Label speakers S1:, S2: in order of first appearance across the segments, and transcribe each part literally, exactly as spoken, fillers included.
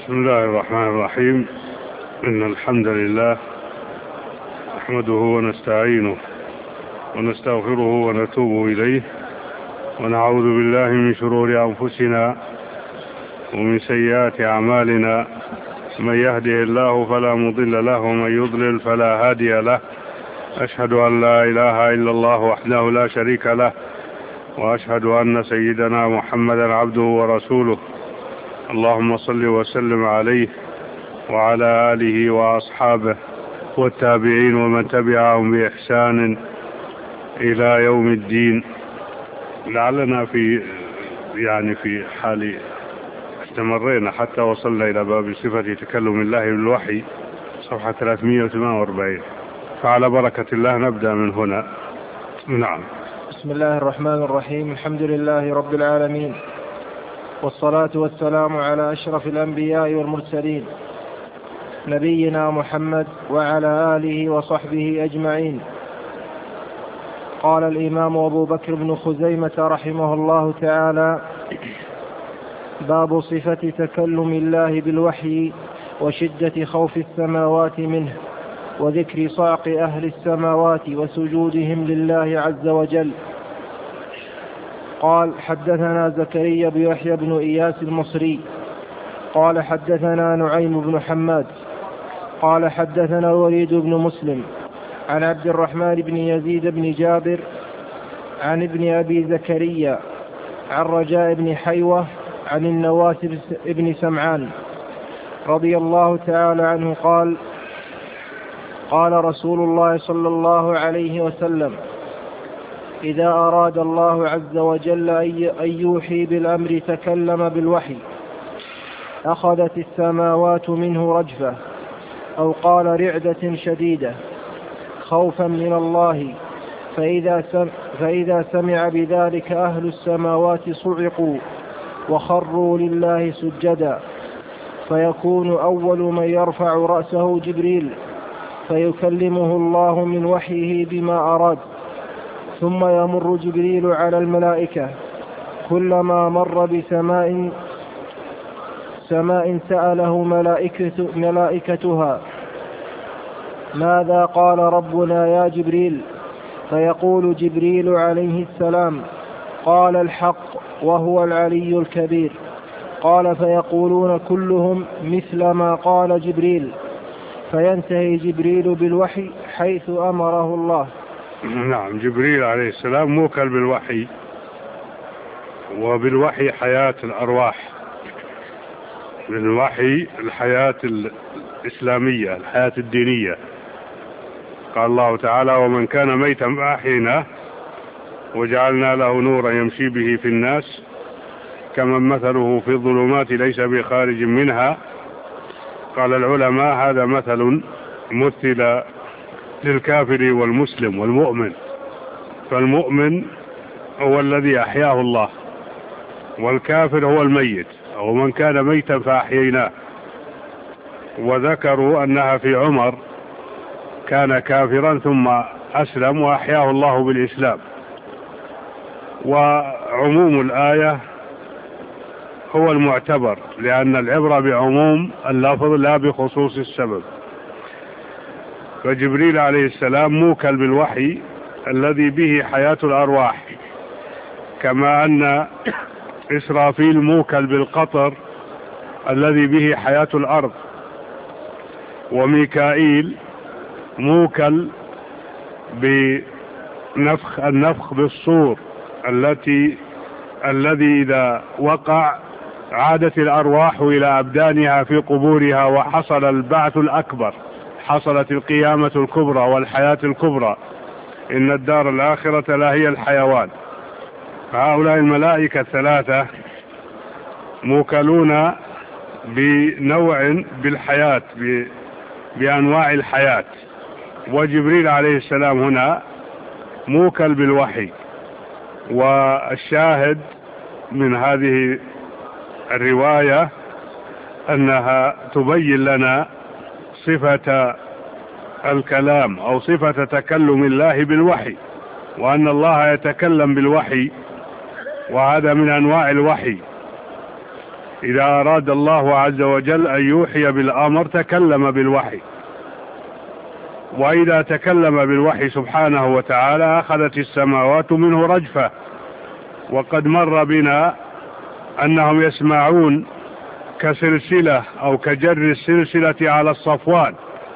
S1: بسم الله الرحمن الرحيم. إن الحمد لله نحمده ونستعينه ونستغفره ونتوب إليه ونعوذ بالله من شرور أنفسنا ومن سيئات أعمالنا. من يهده الله فلا مضل له ومن يضلل فلا هادي له. أشهد أن لا إله إلا الله وحده لا شريك له، وأشهد أن سيدنا محمدا عبده ورسوله. اللهم صل وسلم عليه وعلى آله وأصحابه والتابعين ومن تبعهم بإحسان إلى يوم الدين. لعلنا في يعني في حال استمرينا حتى وصلنا إلى باب صفة تكلم الله بالوحي، صفحة ثلاثمائة وثمانية وأربعين. فعلى بركة الله نبدأ من هنا. نعم.
S2: بسم الله الرحمن الرحيم. الحمد لله رب العالمين، والصلاة والسلام على أشرف الأنبياء والمرسلين، نبينا محمد وعلى آله وصحبه أجمعين. قال الإمام أبو بكر بن خزيمة رحمه الله تعالى: باب صفة تكلم الله بالوحي وشدة خوف السماوات منه، وذكر صعق أهل السماوات وسجودهم لله عز وجل. قال: حدثنا زكريا بن يحيى بن إياس المصري قال حدثنا نعيم بن حماد قال حدثنا الوليد بن مسلم عن عبد الرحمن بن يزيد بن جابر عن ابن أبي زكريا عن رجاء بن حيوة عن النواس بن سمعان رضي الله تعالى عنه قال: قال رسول الله صلى الله عليه وسلم: إذا أراد الله عز وجل أن يوحي بالأمر تكلم بالوحي، أخذت السماوات منه رجفة، أو قال رعدة شديدة، خوفا من الله، فإذا, سم فإذا سمع بذلك أهل السماوات صعقوا وخروا لله سجدا، فيكون أول من يرفع رأسه جبريل، فيكلمه الله من وحيه بما أراد، ثم يمر جبريل على الملائكة، كلما مر بسماء سماء سأله ملائكة ملائكتها: ماذا قال ربنا يا جبريل؟ فيقول جبريل عليه السلام: قال الحق وهو العلي الكبير. قال: فيقولون كلهم مثل ما قال جبريل، فينتهي جبريل بالوحي حيث أمره الله.
S1: نعم. جبريل عليه السلام موكل بالوحي، وبالوحي حياة الأرواح، بالوحي الحياة الإسلامية، الحياة الدينية. قال الله تعالى: ومن كان ميتا فأحييناه وجعلنا له نورا يمشي به في الناس كمن مثله في الظلمات ليس بخارج منها. قال العلماء: هذا مثل مثل للكافر والمسلم والمؤمن، فالمؤمن هو الذي أحياه الله، والكافر هو الميت، أو من كان ميتا فأحييناه. وذكروا أنها في عمر، كان كافرا ثم أسلم وأحياه الله بالإسلام. وعموم الآية هو المعتبر، لأن العبرة بعموم اللفظ لا بخصوص السبب. فجبريل عليه السلام موكل بالوحي الذي به حياة الأرواح، كما أن إسرافيل موكل بالقطر الذي به حياة الأرض، وميكائيل موكل بنفخ النفخ بالصور التي الذي إذا وقع عادت الأرواح إلى أبدانها في قبورها، وحصل البعث الأكبر، حصلت القيامة الكبرى والحياة الكبرى. إن الدار الآخرة لا هي الحيوان. فهؤلاء الملائكة الثلاثة موكلون بنوع بالحياة، بأنواع الحياة. وجبريل عليه السلام هنا موكل بالوحي. والشاهد من هذه الرواية أنها تبين لنا صفة الكلام أو صفة تكلم الله بالوحي، وأن الله يتكلم بالوحي، وهذا من أنواع الوحي. إذا أراد الله عز وجل أن يوحي بالأمر تكلم بالوحي، وإذا تكلم بالوحي سبحانه وتعالى أخذت السماوات منه رجفة. وقد مر بنا أنهم يسمعون كسلسلة أو كجر السلسلة على الصفوان،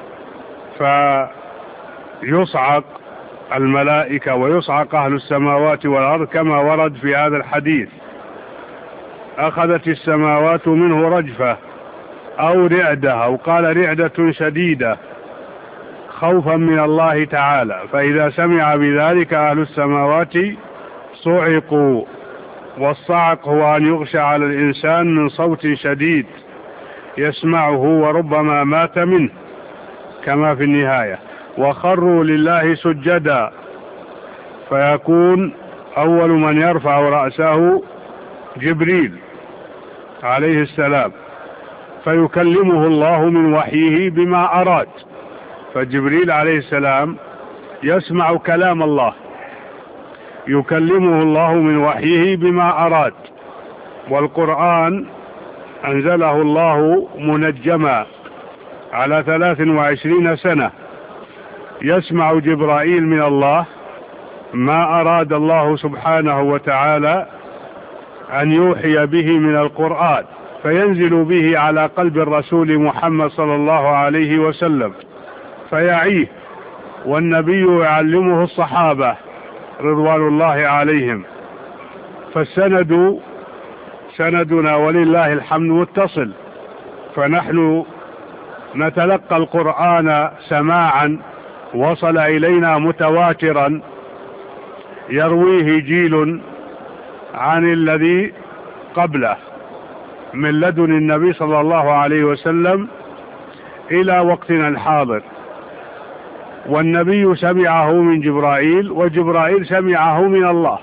S1: فيصعق الملائكة ويصعق أهل السماوات والأرض كما ورد في هذا الحديث. أخذت السماوات منه رجفة أو رعدة، أو قال رعدة شديدة خوفا من الله تعالى، فإذا سمع بذلك أهل السماوات صعقوا. والصعق هو أن يغشى على الإنسان من صوت شديد يسمعه وربما مات منه كما في النهاية. وخروا لله سجدا، فيكون أول من يرفع رأسه جبريل عليه السلام، فيكلمه الله من وحيه بما أراد. فجبريل عليه السلام يسمع كلام الله، يكلمه الله من وحيه بما أراد. والقرآن أنزله الله منجما على ثلاث وعشرين سنة، يسمع جبرائيل من الله ما أراد الله سبحانه وتعالى أن يوحي به من القرآن، فينزل به على قلب الرسول محمد صلى الله عليه وسلم فيعيه، والنبي يعلمه الصحابة رضوان الله عليهم. فالسند سندنا ولله الحمد متصل، فنحن نتلقى القرآن سماعا وصل إلينا متواترا يرويه جيل عن الذي قبله من لدن النبي صلى الله عليه وسلم إلى وقتنا الحاضر. والنبي سمعه من جبرائيل، وجبرائيل سمعه من الله،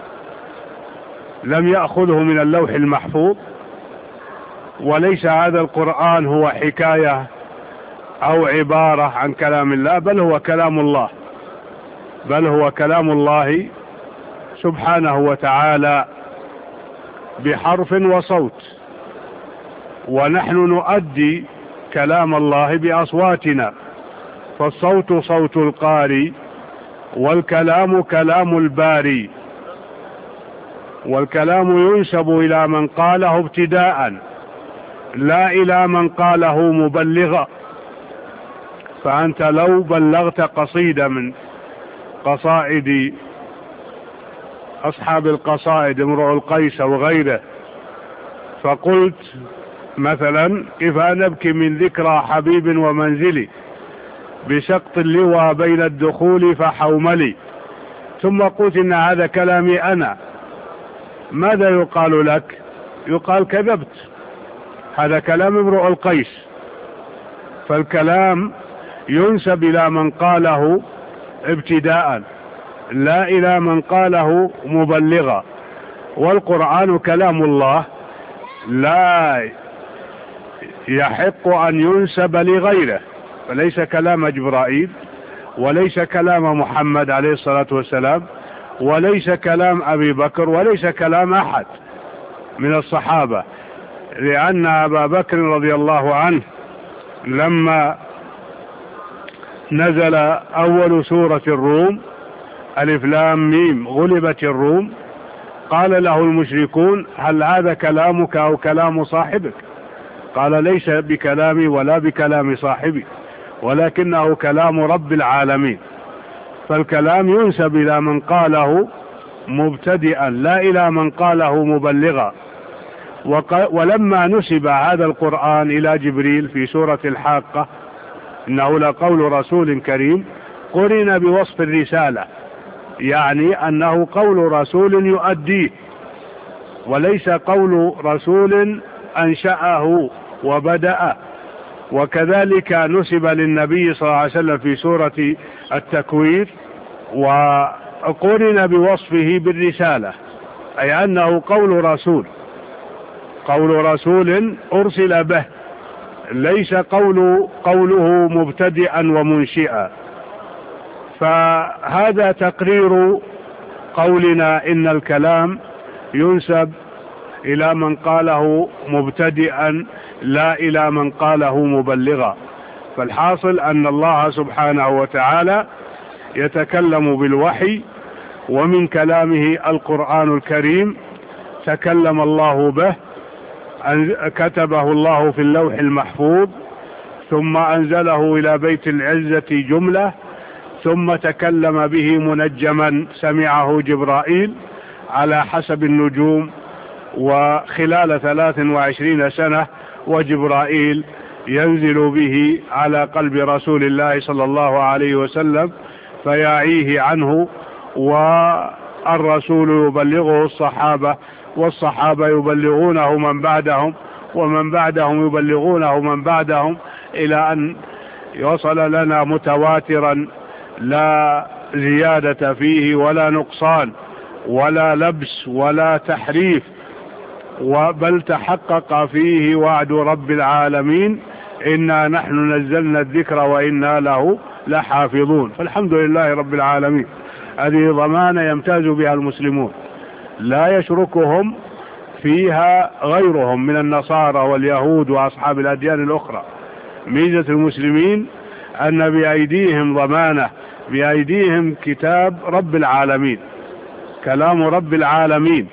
S1: لم يأخذه من اللوح المحفوظ. وليس هذا القرآن هو حكاية أو عبارة عن كلام الله، بل هو كلام الله، بل هو كلام الله سبحانه وتعالى بحرف وصوت. ونحن نؤدي كلام الله بأصواتنا، فالصوت صوت القاري، والكلام كلام الباري. والكلام ينسب إلى من قاله ابتداء، لا إلى من قاله مبلغا. فأنت لو بلغت قصيدة من قصائد أصحاب القصائد امرؤ القيس وغيره، فقلت مثلا: كيف نبكي من ذكرى حبيب ومنزلي، بسقط اللوى بين الدخول فحوملي، ثم قلت إن هذا كلامي أنا، ماذا يقال لك؟ يقال كذبت، هذا كلام امرؤ القيس. فالكلام ينسب إلى من قاله ابتداء، لا إلى من قاله مبلغا. والقرآن كلام الله لا يحق أن ينسب لغيره، فليس كلام جبرائيل، وليس كلام محمد عليه الصلاة والسلام، وليس كلام أبي بكر، وليس كلام أحد من الصحابة. لأن أبا بكر رضي الله عنه لما نزل أول سورة الروم ألف لام ميم غلبت الروم، قال له المشركون: هل هذا كلامك أو كلام صاحبك؟ قال: ليس بكلامي ولا بكلام صاحبي، ولكنه كلام رب العالمين. فالكلام ينسب إلى من قاله مبتدئا، لا إلى من قاله مبلغا. ولما نسب هذا القرآن إلى جبريل في سورة الحاقة إنه لقول رسول كريم، قرن بوصف الرسالة، يعني أنه قول رسول يؤديه، وليس قول رسول أنشأه وبدأ. وكذلك نسب للنبي صلى الله عليه وسلم في سورة التكوير، وقرن بوصفه بالرسالة، أي أنه قول رسول، قول رسول أرسل به، ليس قول قوله مبتدئا ومنشئا. فهذا تقرير قولنا إن الكلام ينسب إلى من قاله مبتدئا لا إلى من قاله مبلغا. فالحاصل أن الله سبحانه وتعالى يتكلم بالوحي، ومن كلامه القرآن الكريم تكلم الله به، كتبه الله في اللوح المحفوظ، ثم أنزله إلى بيت العزة جملة، ثم تكلم به منجما سمعه جبرائيل على حسب النجوم، وخلال ثلاث وعشرين سنة وجبرائيل ينزل به على قلب رسول الله صلى الله عليه وسلم فيعيه عنه، والرسول يبلغه الصحابة، والصحابة يبلغونه من بعدهم، ومن بعدهم يبلغونه من بعدهم، إلى أن يوصل لنا متواترا لا زيادة فيه ولا نقصان ولا لبس ولا تحريف، بل تحقق فيه وعد رب العالمين: إنا نحن نزلنا الذكر وإنا له لحافظون. فالحمد لله رب العالمين. هذه ضمانة يمتاز بها المسلمون، لا يشركهم فيها غيرهم من النصارى واليهود وأصحاب الأديان الأخرى. ميزة المسلمين أن بأيديهم ضمانة، بأيديهم كتاب رب العالمين، كلام رب العالمين،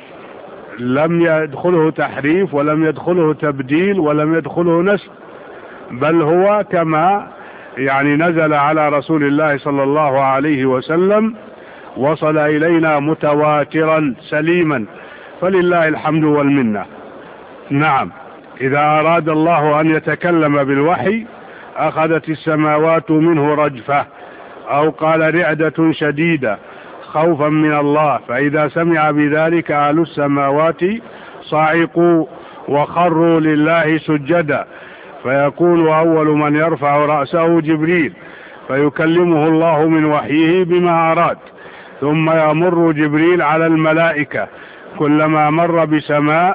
S1: لم يدخله تحريف ولم يدخله تبديل ولم يدخله نسخ، بل هو كما يعني نزل على رسول الله صلى الله عليه وسلم، وصل إلينا متواترا سليما، فلله الحمد والمنة. نعم، إذا أراد الله أن يتكلم بالوحي أخذت السماوات منه رجفة، أو قال رعدة شديدة خوفا من الله، فإذا سمع بذلك أهل السماوات صعقوا وخروا لله سجدا، فيكون أول من يرفع رأسه جبريل فيكلمه الله من وحيه بما أراد، ثم يمر جبريل على الملائكة، كلما مر بسماء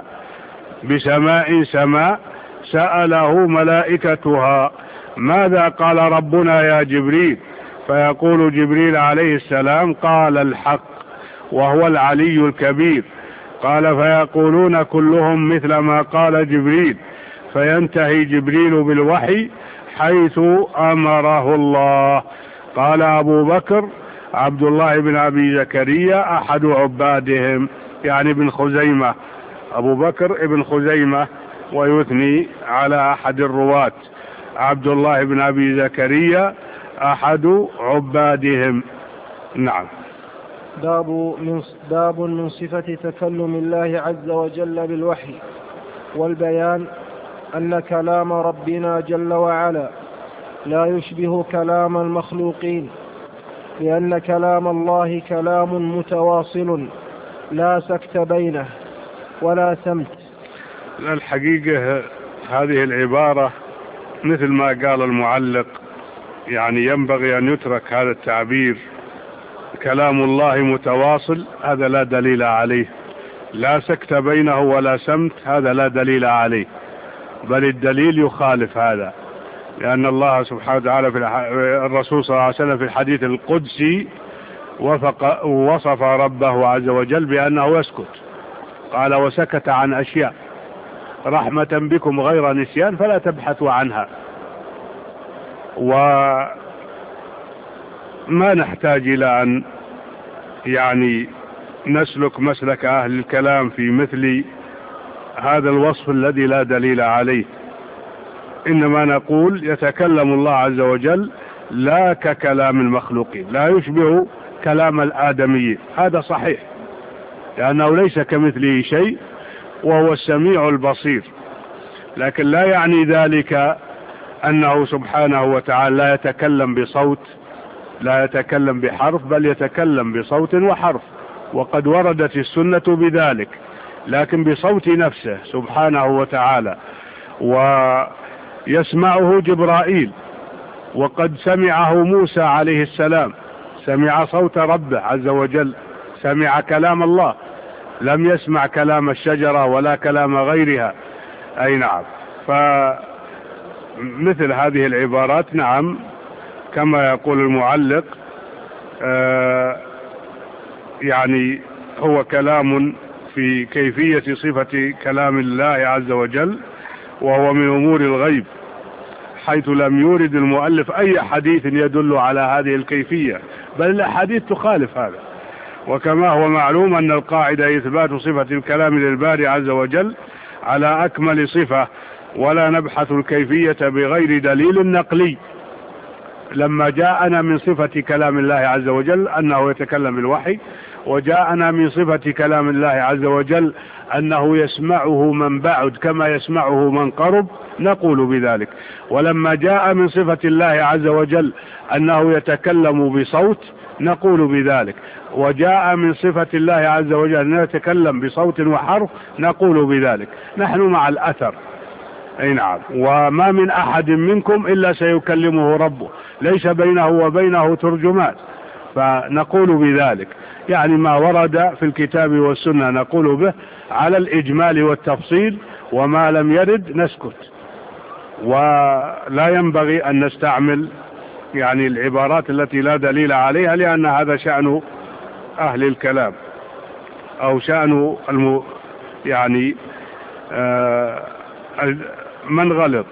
S1: بسماء سماء سأله ملائكتها: ماذا قال ربنا يا جبريل؟ فيقول جبريل عليه السلام: قال الحق وهو العلي الكبير. قال: فيقولون كلهم مثل ما قال جبريل، فينتهي جبريل بالوحي حيث أمره الله. قال أبو بكر عبد الله بن أبي زكريا أحد عبادهم، يعني ابن خزيمة، أبو بكر ابن خزيمة، ويثني على أحد الرواة عبد الله بن أبي زكريا أحد عبادهم. نعم.
S2: باب من, باب من صفة تكلم الله عز وجل بالوحي والبيان أن كلام ربنا جل وعلا لا يشبه كلام المخلوقين، لأن كلام الله كلام متواصل لا سكت بينه ولا سمت.
S1: الحقيقة هذه العبارة مثل ما قال المعلق، يعني ينبغي أن يترك هذا التعبير كلام الله متواصل، هذا لا دليل عليه، لا سكت بينه ولا سمت، هذا لا دليل عليه، بل الدليل يخالف هذا، لأن الله سبحانه وتعالى في الرسول صلى الله عليه وسلم في الحديث القدسي وفق وصف ربه عز وجل بأنه يسكت، قال: وسكت عن أشياء رحمة بكم غير نسيان فلا تبحثوا عنها. وما نحتاج إلى أن يعني نسلك مسلك أهل الكلام في مثل هذا الوصف الذي لا دليل عليه، إنما نقول يتكلم الله عز وجل لا ككلام المخلوقين، لا يشبه كلام الآدمي، هذا صحيح، لأنه ليس كمثله شيء وهو السميع البصير، لكن لا يعني ذلك أنه سبحانه وتعالى لا يتكلم بصوت، لا يتكلم بحرف، بل يتكلم بصوت وحرف، وقد وردت السنة بذلك، لكن بصوت نفسه سبحانه وتعالى، ويسمعه جبرائيل، وقد سمعه موسى عليه السلام، سمع صوت ربه عز وجل، سمع كلام الله، لم يسمع كلام الشجرة ولا كلام غيرها. أي نعم. فمثل هذه العبارات نعم كما يقول المعلق آه يعني هو كلام في كيفية صفة كلام الله عز وجل، وهو من أمور الغيب، حيث لم يورد المؤلف أي حديث يدل على هذه الكيفية، بل الأحاديث تخالف هذا. وكما هو معلوم أن القاعدة إثبات صفة الكلام للباري عز وجل على أكمل صفة، ولا نبحث الكيفية بغير دليل نقلي. لما جاءنا من صفة كلام الله عز وجل أنه يتكلم بالوحي، وجاءنا من صفة كلام الله عز وجل أنه يسمعه من بعد كما يسمعه من قرب، نقول بذلك. ولما جاء من صفة الله عز وجل أنه يتكلم بصوت، نقول بذلك. وجاء من صفة الله عز وجل أنه يتكلم بصوت وحرف، نقول بذلك. نحن مع الأثر، أي نعم. وما من أحد منكم إلا سيكلمه ربه، ليس بينه وبينه ترجمان، فنقول بذلك. يعني ما ورد في الكتاب والسنة نقول به على الإجمال والتفصيل، وما لم يرد نسكت. ولا ينبغي أن نستعمل يعني العبارات التي لا دليل عليها، لأن هذا شأن أهل الكلام، أو شأن الم يعني آه من غلط.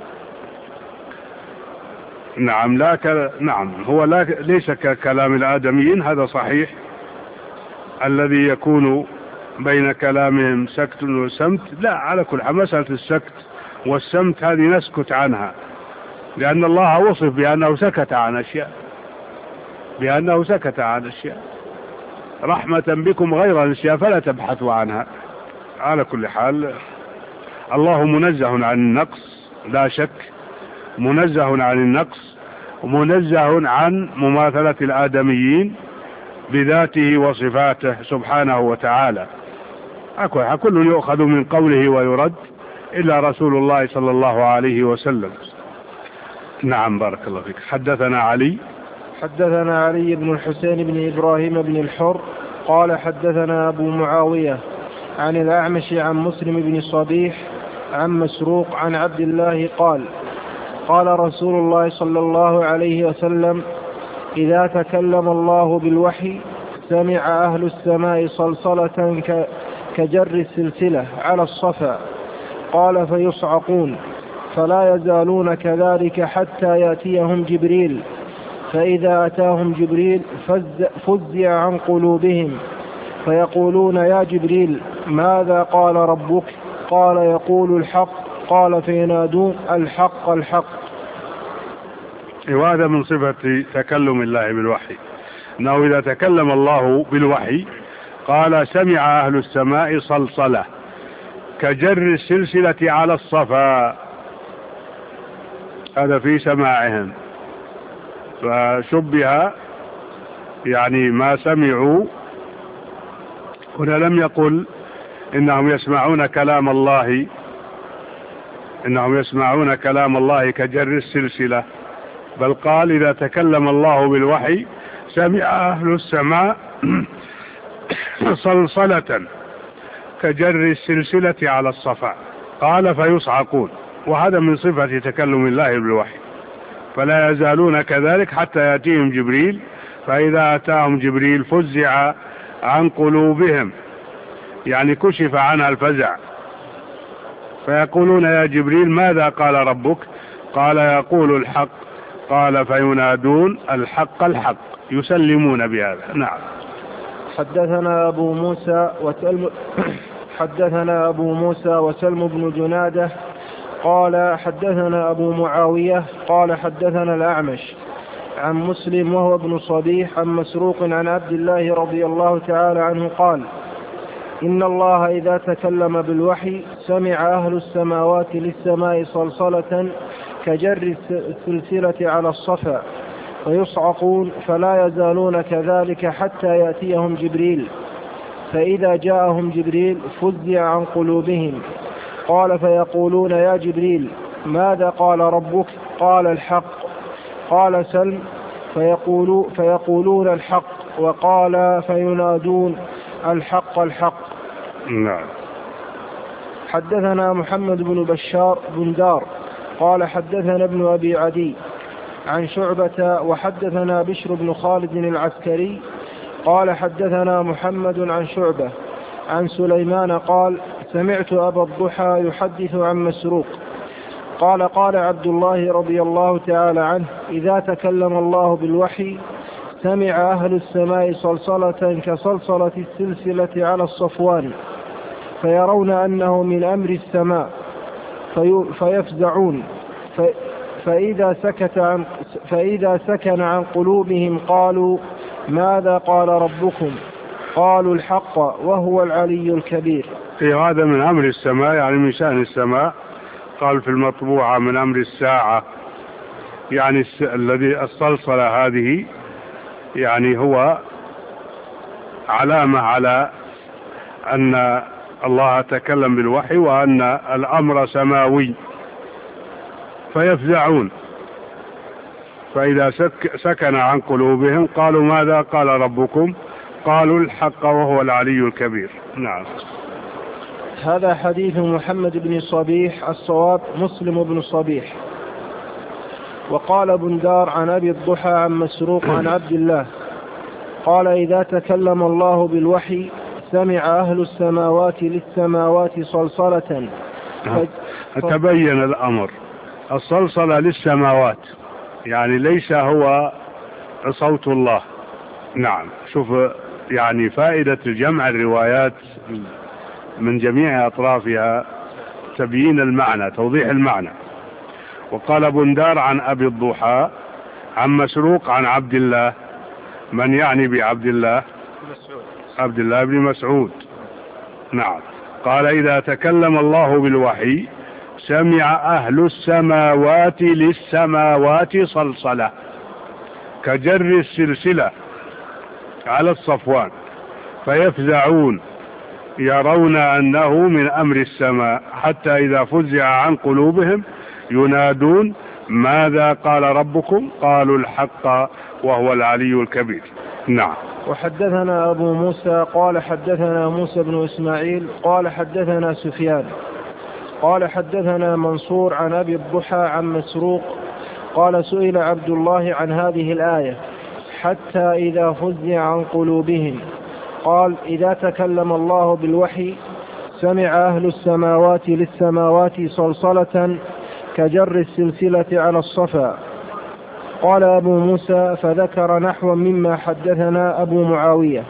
S1: نعم لا ك... نعم هو لا... ليس ككلام الآدميين، هذا صحيح، الذي يكون بين كلامهم سكت وسمت. لا، على كل حال مسألة السكت والسمت هذه نسكت عنها، لأن الله وصف بأنه سكت عن أشياء، بأنه سكت عن أشياء رحمة بكم غير الأشياء فلا تبحثوا عنها. على كل حال الله منزه عن النقص لا شك، منزه عن النقص، ومنزه عن مماثلة الآدميين بذاته وصفاته سبحانه وتعالى. كل يؤخذ من قوله ويرد إلا رسول الله صلى الله عليه وسلم. نعم بارك الله فيك. حدثنا علي
S2: حدثنا علي بن الحسين بن إبراهيم بن الحر قال حدثنا أبو معاوية عن الأعمش عن مسلم بن صبيح عن مسروق عن عبد الله قال قال رسول الله صلى الله عليه وسلم: إذا تكلم الله بالوحي سمع أهل السماء صلصلة كجر السلسلة على الصفا، قال فيصعقون فلا يزالون كذلك حتى يأتيهم جبريل، فإذا أتاهم جبريل فزع عن قلوبهم فيقولون: يا جبريل ماذا قال ربك؟ قال: يقول الحق. قال فينادون: الحق الحق.
S1: وهذا من صفة تكلم الله بالوحي، أنه إذا تكلم الله بالوحي قال: سمع أهل السماء صلصلة كجر السلسلة على الصفا، هذا في سماعهم. فشبه يعني ما سمعوا هنا، لم يقل إنهم يسمعون كلام الله إنهم يسمعون كلام الله كجر السلسلة، بل قال: إذا تكلم الله بالوحي سمع أهل السماء صلصلة كجر السلسلة على الصفا، قال فيصعقون. وهذا من صفة تكلم الله بالوحي، فلا يزالون كذلك حتى يأتيهم جبريل، فإذا أتاهم جبريل فزع عن قلوبهم، يعني كشف عنها الفزع، فيقولون: يا جبريل ماذا قال ربك؟ قال: يقول الحق. قال فينادون: الحق الحق، يسلمون بهذا. نعم.
S2: حدثنا أبو موسى وسلم حدثنا أبو موسى وسلم بن جنادة قال حدثنا أبو معاوية قال حدثنا الأعمش عن مسلم وهو ابن صبيح عن مسروق عن عبد الله رضي الله تعالى عنه قال: إن الله إذا تكلم بالوحي سمع أهل السماوات للسماء صلصلة كجر السلسلة على الصفا، ويصعقون فلا يزالون كذلك حتى يأتيهم جبريل، فإذا جاءهم جبريل فزع عن قلوبهم، قال فيقولون: يا جبريل ماذا قال ربك؟ قال: الحق. قال: سل. فيقولوا فيقولون: الحق. وقال فينادون: الحق الحق.
S1: نعم.
S2: حدثنا محمد بن بشار بن دار قال حدثنا ابن أبي عدي عن شعبة وحدثنا بشر بن خالد العسكري قال حدثنا محمد عن شعبة عن سليمان قال سمعت أبا الضحى يحدث عن مسروق قال قال عبد الله رضي الله تعالى عنه إذا تكلم الله بالوحي سمع أهل السماء صلصلة كصلصلة السلسلة على الصفوان فيرون أنه من أمر السماء في فيفزعون فإذا, سكت عن فإذا سكن عن قلوبهم قالوا ماذا قال ربكم قالوا الحق وهو العلي الكبير.
S1: في هذا من أمر السماء يعني من شأن السماء. قال في المطبوعة من أمر الساعة يعني الذي الصلصلة هذه يعني هو علامة على أن الله تكلم بالوحي وأن الأمر سماوي فيفزعون فإذا سك سكن عن قلوبهم قالوا ماذا قال ربكم قالوا الحق وهو العلي الكبير. نعم.
S2: هذا حديث محمد بن صبيح الصواب مسلم بن صبيح. وقال بندار عن أبي الضحى عن مسروق عن عبد الله قال إذا تكلم الله بالوحي سمع أهل السماوات للسماوات صلصلة.
S1: تبين الأمر. الصلصلة للسماوات يعني ليس هو صوت الله. نعم. شوف يعني فائدة جمع الروايات من جميع أطرافها تبيين المعنى توضيح المعنى. وقال بندار عن أبي الضحى عن مسروق عن عبد الله. من يعني بعبد الله؟ عبد الله بن مسعود. نعم. قال إذا تكلم الله بالوحي سمع أهل السماوات للسماوات صلصلة كجر السلسلة على الصفوان فيفزعون يرون أنه من أمر السماء حتى إذا فزع عن قلوبهم ينادون ماذا قال ربكم قالوا الحق وهو العلي الكبير. نعم.
S2: وحدثنا أبو موسى قال حدثنا موسى بن إسماعيل قال حدثنا سفيان قال حدثنا منصور عن أبي الضحى عن مسروق قال سئل عبد الله عن هذه الآية حتى إذا فزع عن قلوبهم قال إذا تكلم الله بالوحي سمع أهل السماوات للسماوات صلصلة كجر السلسلة على الصفا. قال أبو موسى فذكر نحو مما حدثنا أبو معاوية.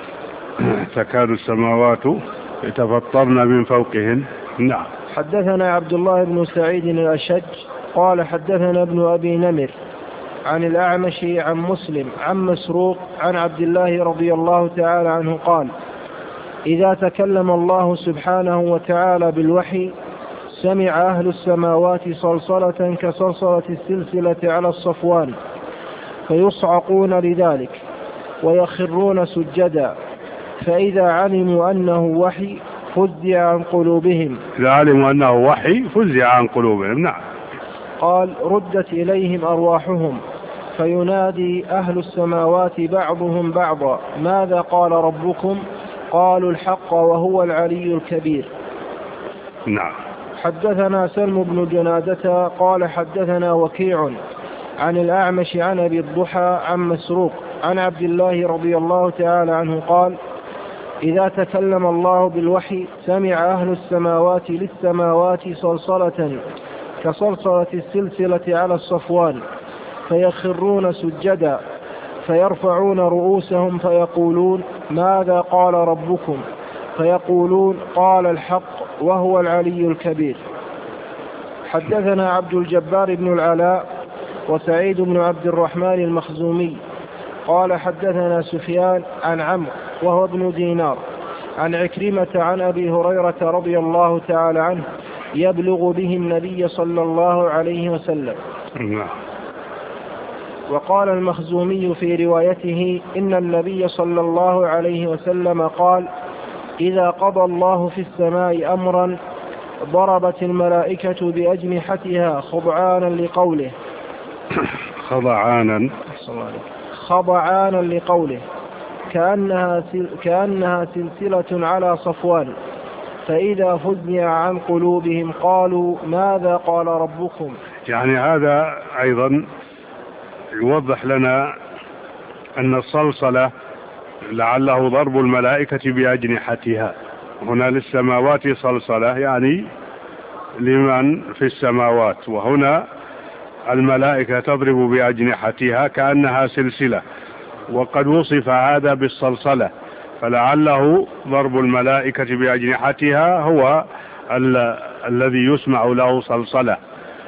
S1: تكاد السماوات يتفطرن من فوقهن. نعم.
S2: حدثنا عبد الله بن سعيد الأشج قال حدثنا ابن أبي نمر عن الأعمش عن مسلم عن مسروق عن عبد الله رضي الله تعالى عنه قال إذا تكلم الله سبحانه وتعالى بالوحي سمع أهل السماوات صلصلة كصلصلة السلسلة على الصفوان فيصعقون لذلك ويخرون سجدا فإذا علموا أنه وحي فزع عن قلوبهم.
S1: إذا علموا أنه وحي فزع عن قلوبهم. نعم.
S2: قال ردت إليهم أرواحهم فينادي أهل السماوات بعضهم بعضا ماذا قال ربكم قالوا الحق وهو العلي الكبير.
S1: نعم.
S2: حدثنا سلم بن جنادة قال حدثنا وكيع عن الأعمش عن أبي الضحى عن مسروق عن عبد الله رضي الله تعالى عنه قال إذا تكلم الله بالوحي سمع أهل السماوات للسماوات صلصلة كصلصلة السلسلة على الصفوان فيخرون سجدا فيرفعون رؤوسهم فيقولون ماذا قال ربكم فيقولون قال الحق وهو العلي الكبير. حدثنا عبد الجبار بن العلاء وسعيد بن عبد الرحمن المخزومي قال حدثنا سفيان عن عمرو وهو ابن دينار عن عكرمة عن أبي هريرة رضي الله تعالى عنه يبلغ به النبي صلى الله عليه وسلم. وقال المخزومي في روايته إن النبي صلى الله عليه وسلم قال إذا قضى الله في السماء أمرا ضربت الملائكة بأجنحتها خضعانا لقوله
S1: خضعانا
S2: خضعانا لقوله كأنها, سل كأنها سلسلة على صفوان فإذا فزع عن قلوبهم قالوا ماذا قال ربكم.
S1: يعني هذا أيضا يوضح لنا أن الصلصلة لعله ضرب الملائكة بأجنحتها هنا للسماوات صلصلة يعني لمن في السماوات، وهنا الملائكة تضرب بأجنحتها كأنها سلسلة، وقد وصف هذا بالصلصلة، فلعله ضرب الملائكة بأجنحتها هو ال الذي يسمع له صلصلة،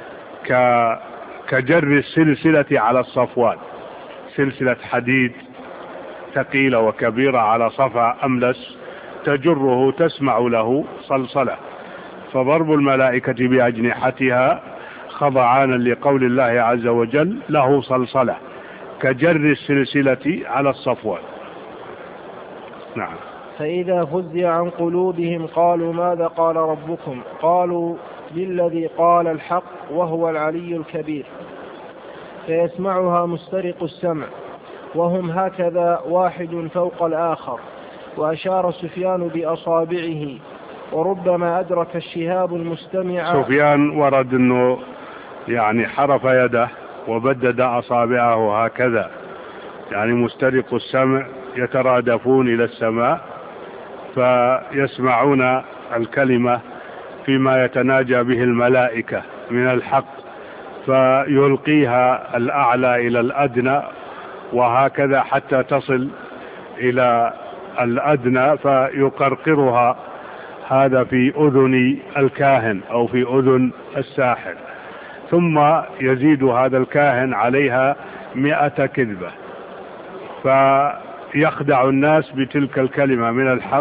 S1: كجر السلسلة على الصفوان، سلسلة حديد ثقيلة وكبيرة على صفا أملس تجره تسمع له صلصلة. فضرب الملائكة بأجنحتها خضعانا لقول الله عز وجل له صلصلة كجر السلسلة على الصفوان. نعم.
S2: فإذا فزع عن قلوبهم قالوا ماذا قال ربكم؟ قالوا للذي قال الحق وهو العلي الكبير. فيسمعها مسترق السمع وهم هكذا واحد فوق الآخر. وأشار سفيان بأصابعه وربما أدرك الشهاب المستمع.
S1: سفيان ورد أنه يعني حرف يده وبدد أصابعه هكذا، يعني مسترق السمع يترادفون إلى السماء فيسمعون الكلمة فيما يتناجى به الملائكة من الحق، فيلقيها الأعلى إلى الأدنى وهكذا حتى تصل إلى الأدنى فيقرقرها، هذا في أذن الكاهن أو في أذن الساحر، ثم يزيد هذا الكاهن عليها مئة كذبة، فيخدع الناس بتلك الكلمة من الحق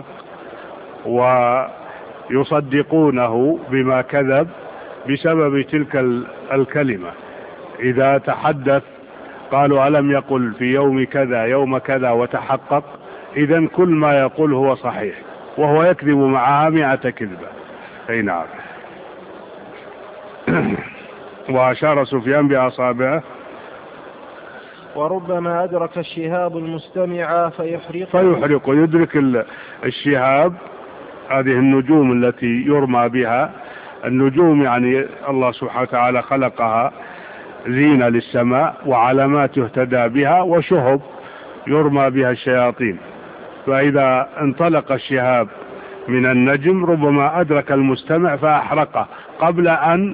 S1: ويصدقونه بما كذب بسبب تلك الكلمة. إذا تحدث قالوا ألم يقل في يوم كذا يوم كذا وتحقق، إذن كل ما يقول هو صحيح وهو يكذب معها مئة كذبة. أي نعم. وأشار سفيان بأصابعه
S2: وربما أدرك الشهاب المستمع فيحرق
S1: فيحرق يدرك الشهاب، هذه النجوم التي يرمى بها. النجوم يعني الله سبحانه وتعالى خلقها زينة للسماء وعلامات يهتدى بها وشهب يرمى بها الشياطين، فإذا انطلق الشهاب من النجم ربما أدرك المستمع فأحرقه قبل أن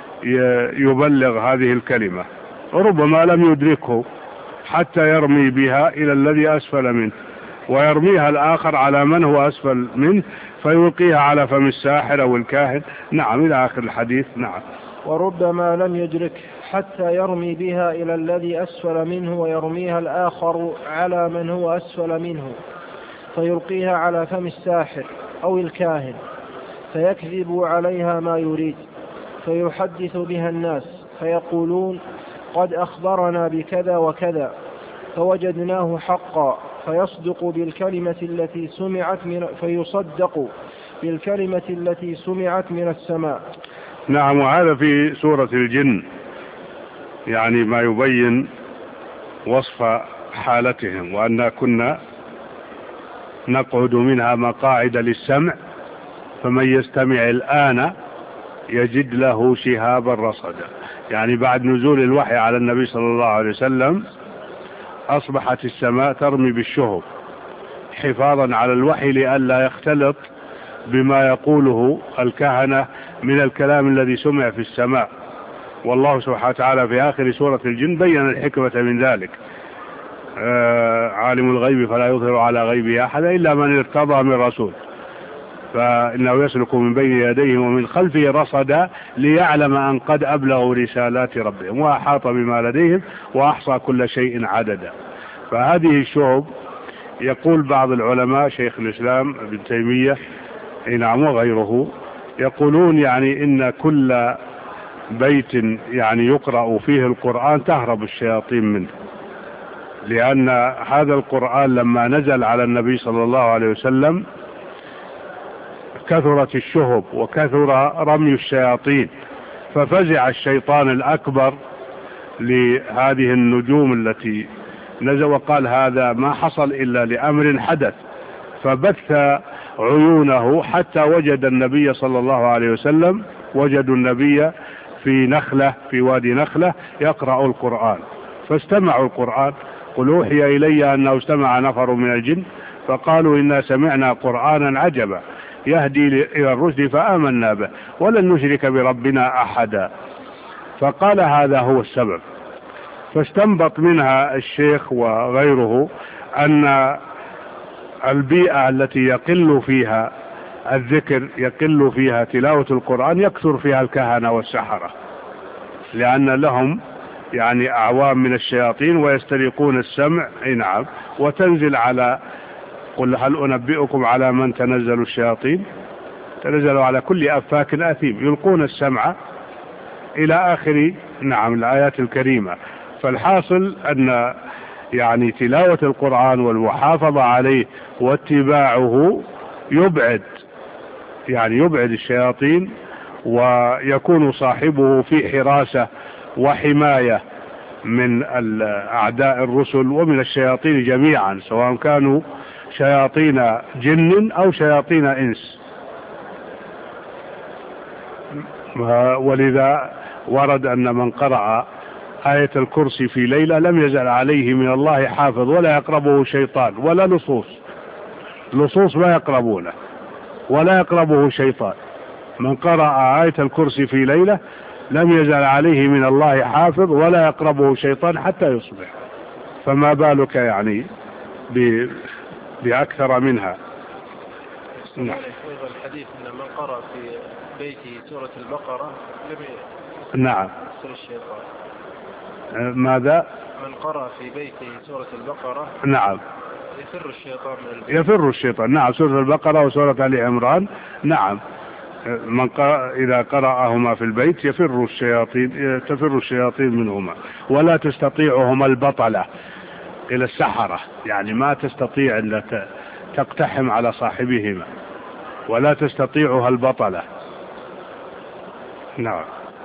S1: يبلغ هذه الكلمة، ربما لم يدركه حتى يرمي بها إلى الذي أسفل منه ويرميها الآخر على من هو أسفل منه فيلقيها على فم الساحر أو الكاهن. نعم إلى آخر الحديث. نعم.
S2: وربما لم يدرك حتى يرمي بها إلى الذي أسفل منه ويرميها الآخر على من هو أسفل منه فيلقيها على فم الساحر أو الكاهن فيكذب عليها ما يريد فيحدث بها الناس فيقولون قد أخبرنا بكذا وكذا فوجدناه حقا فيصدق بالكلمة التي سمعت من فيصدق بالكلمة التي سمعت من السماء.
S1: نعم. وهذا في سورة الجن يعني ما يبين وصف حالتهم، وأننا كنا نقعد منها مقاعد للسمع فمن يستمع الآن يجد له شهابا رصدا. يعني بعد نزول الوحي على النبي صلى الله عليه وسلم أصبحت السماء ترمي بالشهب حفاظا على الوحي لئلا يختلط بما يقوله الكهنة من الكلام الذي سمع في السماء. والله سبحانه وتعالى في آخر سورة الجن بين الحكمة من ذلك. آه عالم الغيب فلا يظهر على غيبه أحدا إلا من ارتضى من رسول فإنه يسلك من بين يديه ومن خلفه رصدا ليعلم أن قد أبلغوا رسالات ربهم وأحاط بما لديهم وأحصى كل شيء عددا. فهذه الشهب يقول بعض العلماء شيخ الإسلام ابن تيمية نعم وغيره يقولون يعني إن كل بيت يعني يقرأ فيه القرآن تهرب الشياطين منه، لأن هذا القرآن لما نزل على النبي صلى الله عليه وسلم كثرت الشهب وكثر رمي الشياطين ففزع الشيطان الأكبر لهذه النجوم التي نزل وقال هذا ما حصل إلا لأمر حدث، فبث عيونه حتى وجد النبي صلى الله عليه وسلم وجدوا النبي في نخلة في وادي نخلة يقرأ القرآن فاستمعوا القرآن. قل أوحي إلي أنه استمع نفر من الجن فقالوا إنا سمعنا قرآنا عجبا يهدي إلى الرشد فآمنا به ولن نشرك بربنا أحدا. فقال هذا هو السبب. فاستنبط منها الشيخ وغيره أن البيئة التي يقل فيها الذكر، يقل فيها تلاوة القرآن، يكثر فيها الكهنة والسحرة، لأن لهم يعني أعوام من الشياطين ويسترقون السمع. نعم. وتنزل على قل هل أنبئكم على من تنزل الشياطين، تنزلوا على كل أفاك أثيم، يلقون السمع إلى آخر نعم الآيات الكريمة. فالحاصل أن يعني تلاوة القرآن والمحافظة عليه واتباعه يبعد يعني يبعد الشياطين، ويكون صاحبه في حراسة وحماية من أعداء الرسل ومن الشياطين جميعا، سواء كانوا شياطين جن أو شياطين إنس. ولذا ورد أن من قرأ آية الكرسي في ليلة لم يزل عليه من الله حافظ ولا يقربه شيطان ولا لصوص، لصوص ما يقربونه ولا يقربه شيطان. من قرأ آية الكرسي في ليلة لم يزل عليه من الله حافظ ولا يقربه شيطان حتى يصبح، فما بالك يعني بأكثر منها.
S2: نعم. الحديث أن من قرأ في بيته سورة البقرة لم
S1: نعم
S2: يصل الشيطان.
S1: ماذا؟
S2: من قرأ في بيته سورة البقرة
S1: نعم
S2: يفر الشيطان من البيت.
S1: يفر الشيطان. نعم. سورة البقرة وسورة آل عمران. نعم. من قرأ إذا قرأهما في البيت يفر الشياطين تفر الشياطين منهما، ولا تستطيعهما البطلة إلى السحرة، يعني ما تستطيع أن تقتحم على صاحبهما، ولا تستطيعها البطلة. نعم.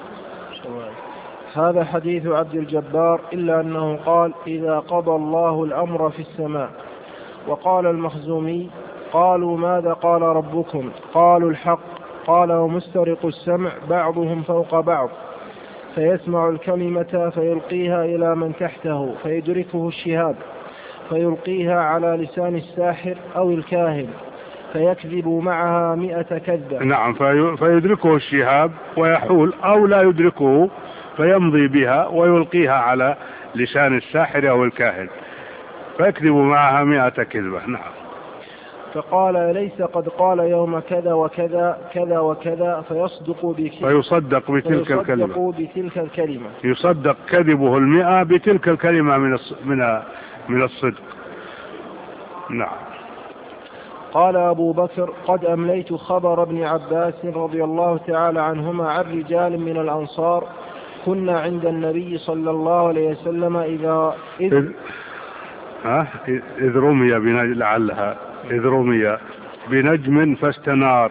S2: هذا حديث عبد الجبار، إلا أنه قال إذا قضى الله الأمر في السماء. وقال المخزومي قالوا ماذا قال ربكم؟ قالوا الحق. قال ومسترق السمع بعضهم فوق بعض، فيسمع الكلمة فيلقيها إلى من تحته فيدركه الشهاب فيلقيها على لسان الساحر أو الكاهن فيكذب معها مئة كذبة.
S1: نعم. فيدركه الشهاب ويحول، أو لا يدركه فيمضي بها ويلقيها على لسان الساحر أو الكاهن فيكذب معها مئة كذبة. نعم.
S2: فقال أليس قد قال يوم كذا وكذا كذا وكذا فيصدق بك
S1: فيصدق بتلك الكلمة
S2: بتلك الكلمة
S1: يصدق كذبه المئة بتلك الكلمة من من من الصدق. نعم.
S2: قال أبو بكر قد أمليت خبر ابن عباس رضي الله تعالى عنهما عن رجال من الأنصار كنا عند النبي صلى الله عليه وسلم إذا إذ,
S1: إذ... ها إذ رمي بنجم لعلها إذ رمي بنجم فاستنار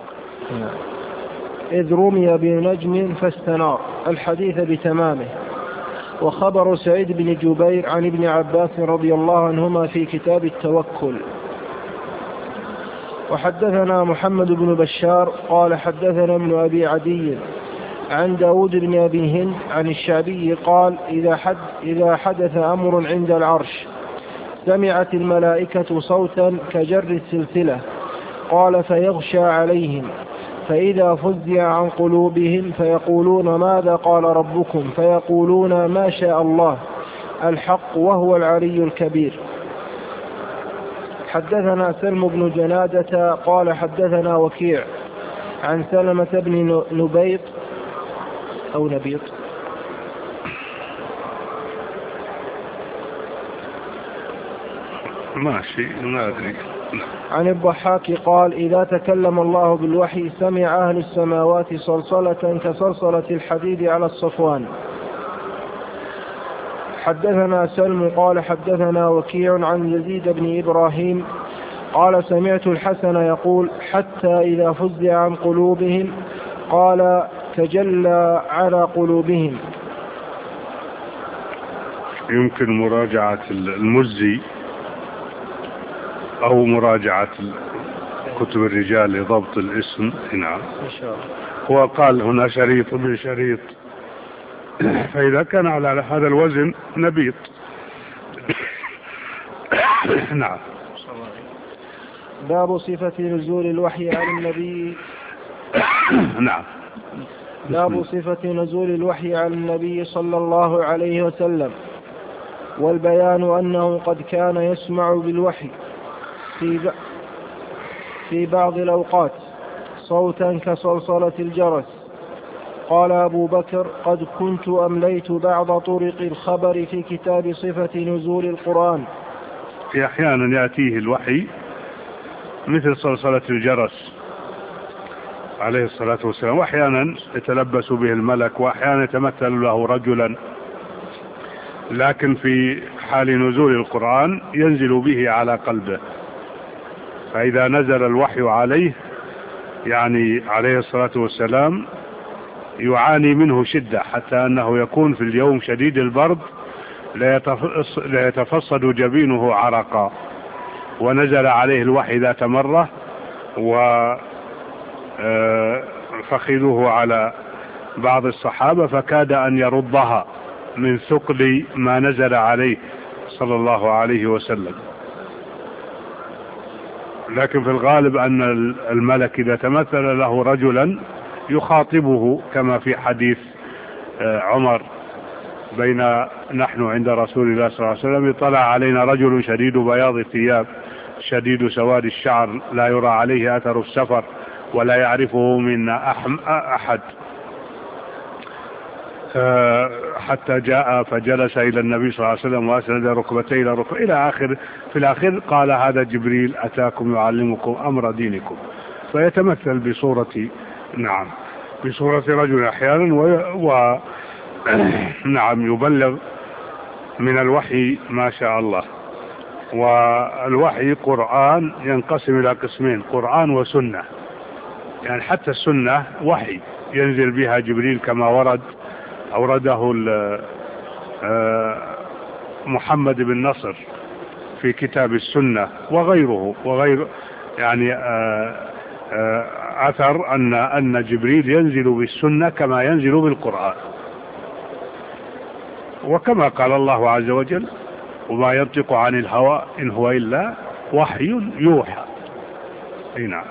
S2: إذ رمي بنجم فاستنار الحديث بتمامه. وخبر سعيد بن جبير عن ابن عباس رضي الله عنهما في كتاب التوكل. وحدثنا محمد بن بشار قال حدثنا ابن أبي عدي عن داود بن أبي هند عن الشعبي قال إذا, حد إذا حدث أمر عند العرش سمعت الملائكة صوتا كجر السلسلة، قال فيغشى عليهم، فإذا فزع عن قلوبهم فيقولون ماذا قال ربكم؟ فيقولون ما شاء الله الحق وهو العلي الكبير. حدثنا سلم بن جنادة قال حدثنا وكيع عن سلمة بن نبيط أو نبيط
S1: ماشي ما أدري
S2: عن الضحاك قال إذا تكلم الله بالوحي سمع أهل السماوات صلصلة كصلصلة الحديد على الصفوان. حدثنا سلم قال حدثنا وكيع عن يزيد بن إبراهيم قال سمعت الحسن يقول حتى إذا فزع عن قلوبهم قال تجلى على قلوبهم.
S1: يمكن مراجعة المزي أو مراجعة كتب الرجال لضبط الاسم. نعم. هو قال هنا شريط بشريط، فإذا كان على هذا الوزن نبيط. نعم.
S2: باب صفة نزول الوحي على النبي.
S1: نعم.
S2: باب صفة نزول الوحي على النبي صلى الله عليه وسلم، والبيان أنه قد كان يسمع بالوحي في في بعض الأوقات صوتا كصلصلة الجرس. قال أبو بكر: قد كنت أمليت بعض طرق الخبر في كتاب صفة نزول القرآن.
S1: في أحيانا يأتيه الوحي مثل صلصلة الجرس عليه الصلاة والسلام، وأحيانا يتلبس به الملك، وأحيانا يتمثل له رجلا، لكن في حال نزول القرآن ينزل به على قلبه. فإذا نزل الوحي عليه يعني عليه الصلاة والسلام يعاني منه شدة، حتى أنه يكون في اليوم شديد البرد لا يتفصد جبينه عرقا. ونزل عليه الوحي ذات مرة وفخذوه على بعض الصحابة فكاد أن يردها من ثقل ما نزل عليه صلى الله عليه وسلم. لكن في الغالب أن الملك إذا تمثل له رجلا يخاطبه، كما في حديث عمر: بين نحن عند رسول الله صلى الله عليه وسلم طلع علينا رجل شديد بياض الثياب شديد سواد الشعر لا يرى عليه أثر السفر ولا يعرفه منا أحد، حتى جاء فجلس إلى النبي صلى الله عليه وسلم وأسند ركبتيه إلى ركبتيه إلى آخر. في الآخر قال: هذا جبريل أتاكم يعلمكم أمر دينكم. فيتمثل بصورة نعم بصورة رجل أحيانا، و نعم يبلغ من الوحي ما شاء الله. والوحي قرآن ينقسم إلى قسمين: قرآن وسنة. يعني حتى السنة وحي ينزل بها جبريل كما ورد أورده محمد بن نصر في كتاب السنة وغيره وغير يعني أثر أن أن جبريل ينزل بالسنة كما ينزل بالقرآن. وكما قال الله عز وجل: وما ينطق عن الهوى إن هو إلا وحي يوحى. أي نعم.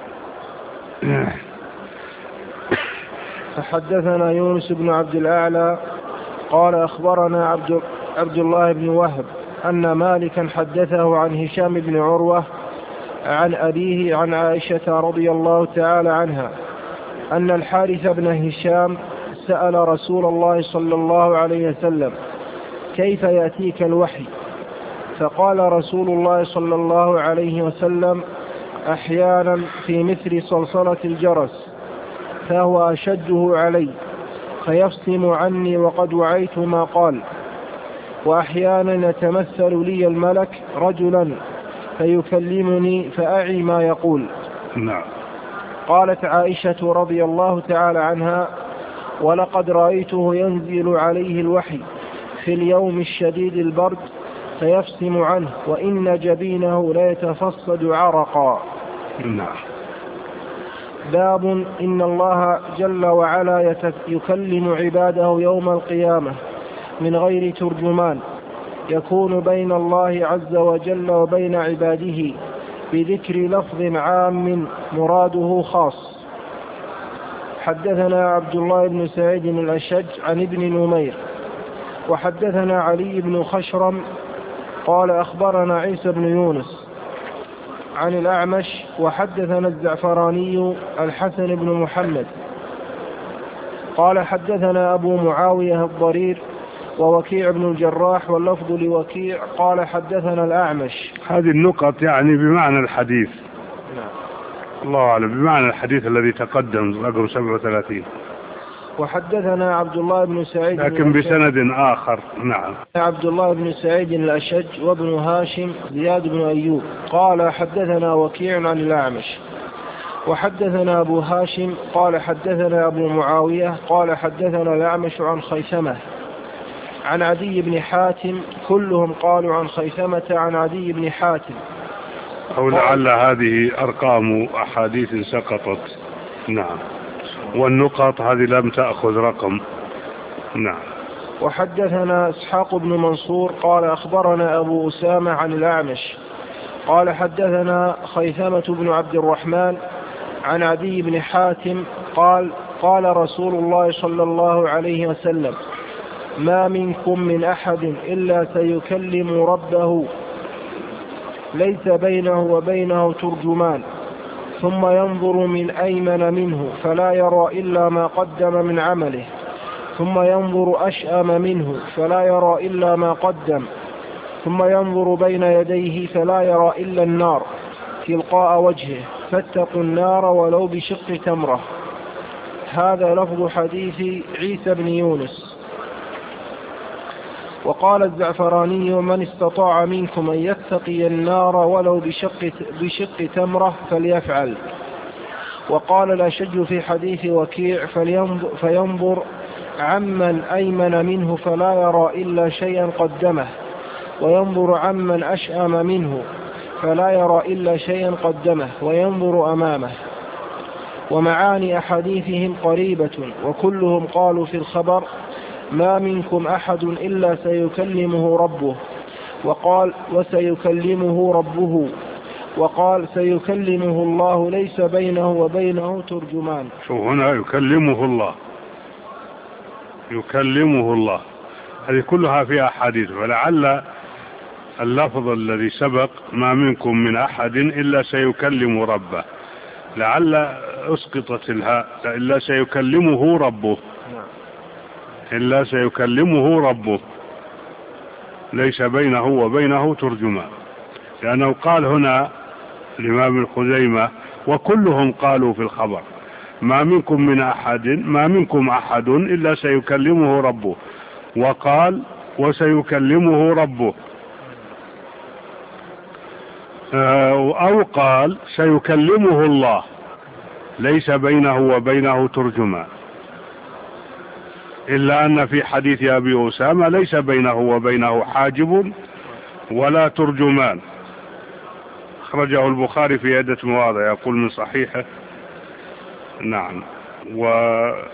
S2: فحدثنا يونس بن عبد الأعلى قال أخبرنا عبد, عبد الله بن وهب أن مالكا حدثه عن هشام بن عروة عن أبيه عن عائشة رضي الله تعالى عنها أن الحارث بن هشام سأل رسول الله صلى الله عليه وسلم: كيف يأتيك الوحي؟ فقال رسول الله صلى الله عليه وسلم: أحيانا في مثل صلصلة الجرس، فهو أشده علي فيفصم عني وقد وعيت ما قال، وأحيانا يتمثل لي الملك رجلا فيكلمني فأعي ما يقول.
S1: نعم.
S2: قالت عائشة رضي الله تعالى عنها: ولقد رأيته ينزل عليه الوحي في اليوم الشديد البرد فيفصم عنه وإن جبينه لا يتفصد عرقا.
S1: نعم.
S2: باب إن الله جل وعلا يكلم عباده يوم القيامة من غير ترجمان، يكون بين الله عز وجل وبين عباده بذكر لفظ عام مراده خاص. حدثنا عبد الله بن سعيد الأشج عن ابن نمير وحدثنا علي بن خشرم قال أخبرنا عيسى بن يونس عن الأعمش وحدثنا الزعفراني الحسن بن محمد قال حدثنا أبو معاوية الضرير ووكيع بن الجراح واللفظ لوكيع قال حدثنا الأعمش.
S1: هذه النقط يعني بمعنى الحديث.
S2: نعم.
S1: الله أعلم، بمعنى الحديث الذي تقدم رقم سبعة وثلاثين.
S2: وحدثنا عبد الله بن سعيد
S1: لكن بسند آخر. نعم.
S2: عبد الله بن سعيد الأشج وابن هاشم زياد بن أيوب قال حدثنا وكيع عن الأعمش وحدثنا أبو هاشم قال حدثنا أبو معاوية قال حدثنا الأعمش عن خيثمة عن عدي بن حاتم، كلهم قالوا عن خيثمة عن عدي بن حاتم.
S1: أو لعل هذه أرقام أحاديث سقطت. نعم. والنقط هذه لم تأخذ رقم. نعم.
S2: وحدثنا إسحاق بن منصور قال أخبرنا أبو أسامة عن الأعمش قال حدثنا خيثمة بن عبد الرحمن عن عدي بن حاتم قال قال رسول الله صلى الله عليه وسلم ما منكم من أحد إلا سيكلم ربه ليس بينه وبينه ترجمان ثم ينظر من أيمن منه فلا يرى إلا ما قدم من عمله ثم ينظر أشأم منه فلا يرى إلا ما قدم ثم ينظر بين يديه فلا يرى إلا النار تلقاء وجهه فاتقوا النار ولو بشق تمرة. هذا لفظ حديث عيسى بن يونس. وقال الزعفراني من استطاع منكم أن يتقي النار ولو بشق, بشق تمرة فليفعل. وقال الأشج في حديث وكيع فينظر, فينظر عمن أيمن منه فلا يرى إلا شيئا قدمه وينظر عمن أشأم منه فلا يرى إلا شيئا قدمه وينظر أمامه. ومعاني أحاديثهم قريبة وكلهم قالوا في الخبر ما منكم أحد إلا سيكلمه ربه وقال وسيكلمه ربه وقال سيكلمه الله ليس بينه وبينه ترجمان.
S1: شو هنا يكلمه الله يكلمه الله هذه كلها في أحاديث. ولعل اللفظ الذي سبق ما منكم من أحد إلا سيكلم ربه لعل أسقطت الهاء إلا سيكلمه ربه إلا سيكلمه ربه ليس بينه وبينه ترجمان لأنه قال هنا الإمام ابن خزيمة وكلهم قالوا في الخبر ما منكم من أحد ما منكم أحد إلا سيكلمه ربه وقال وسيكلمه ربه أو قال سيكلمه الله ليس بينه وبينه ترجمان إلا أن في حديث أبي أسامة ليس بينه وبينه حاجب ولا ترجمان أخرجه البخاري في عدة مواضع يقول من صحيحه. نعم. وفي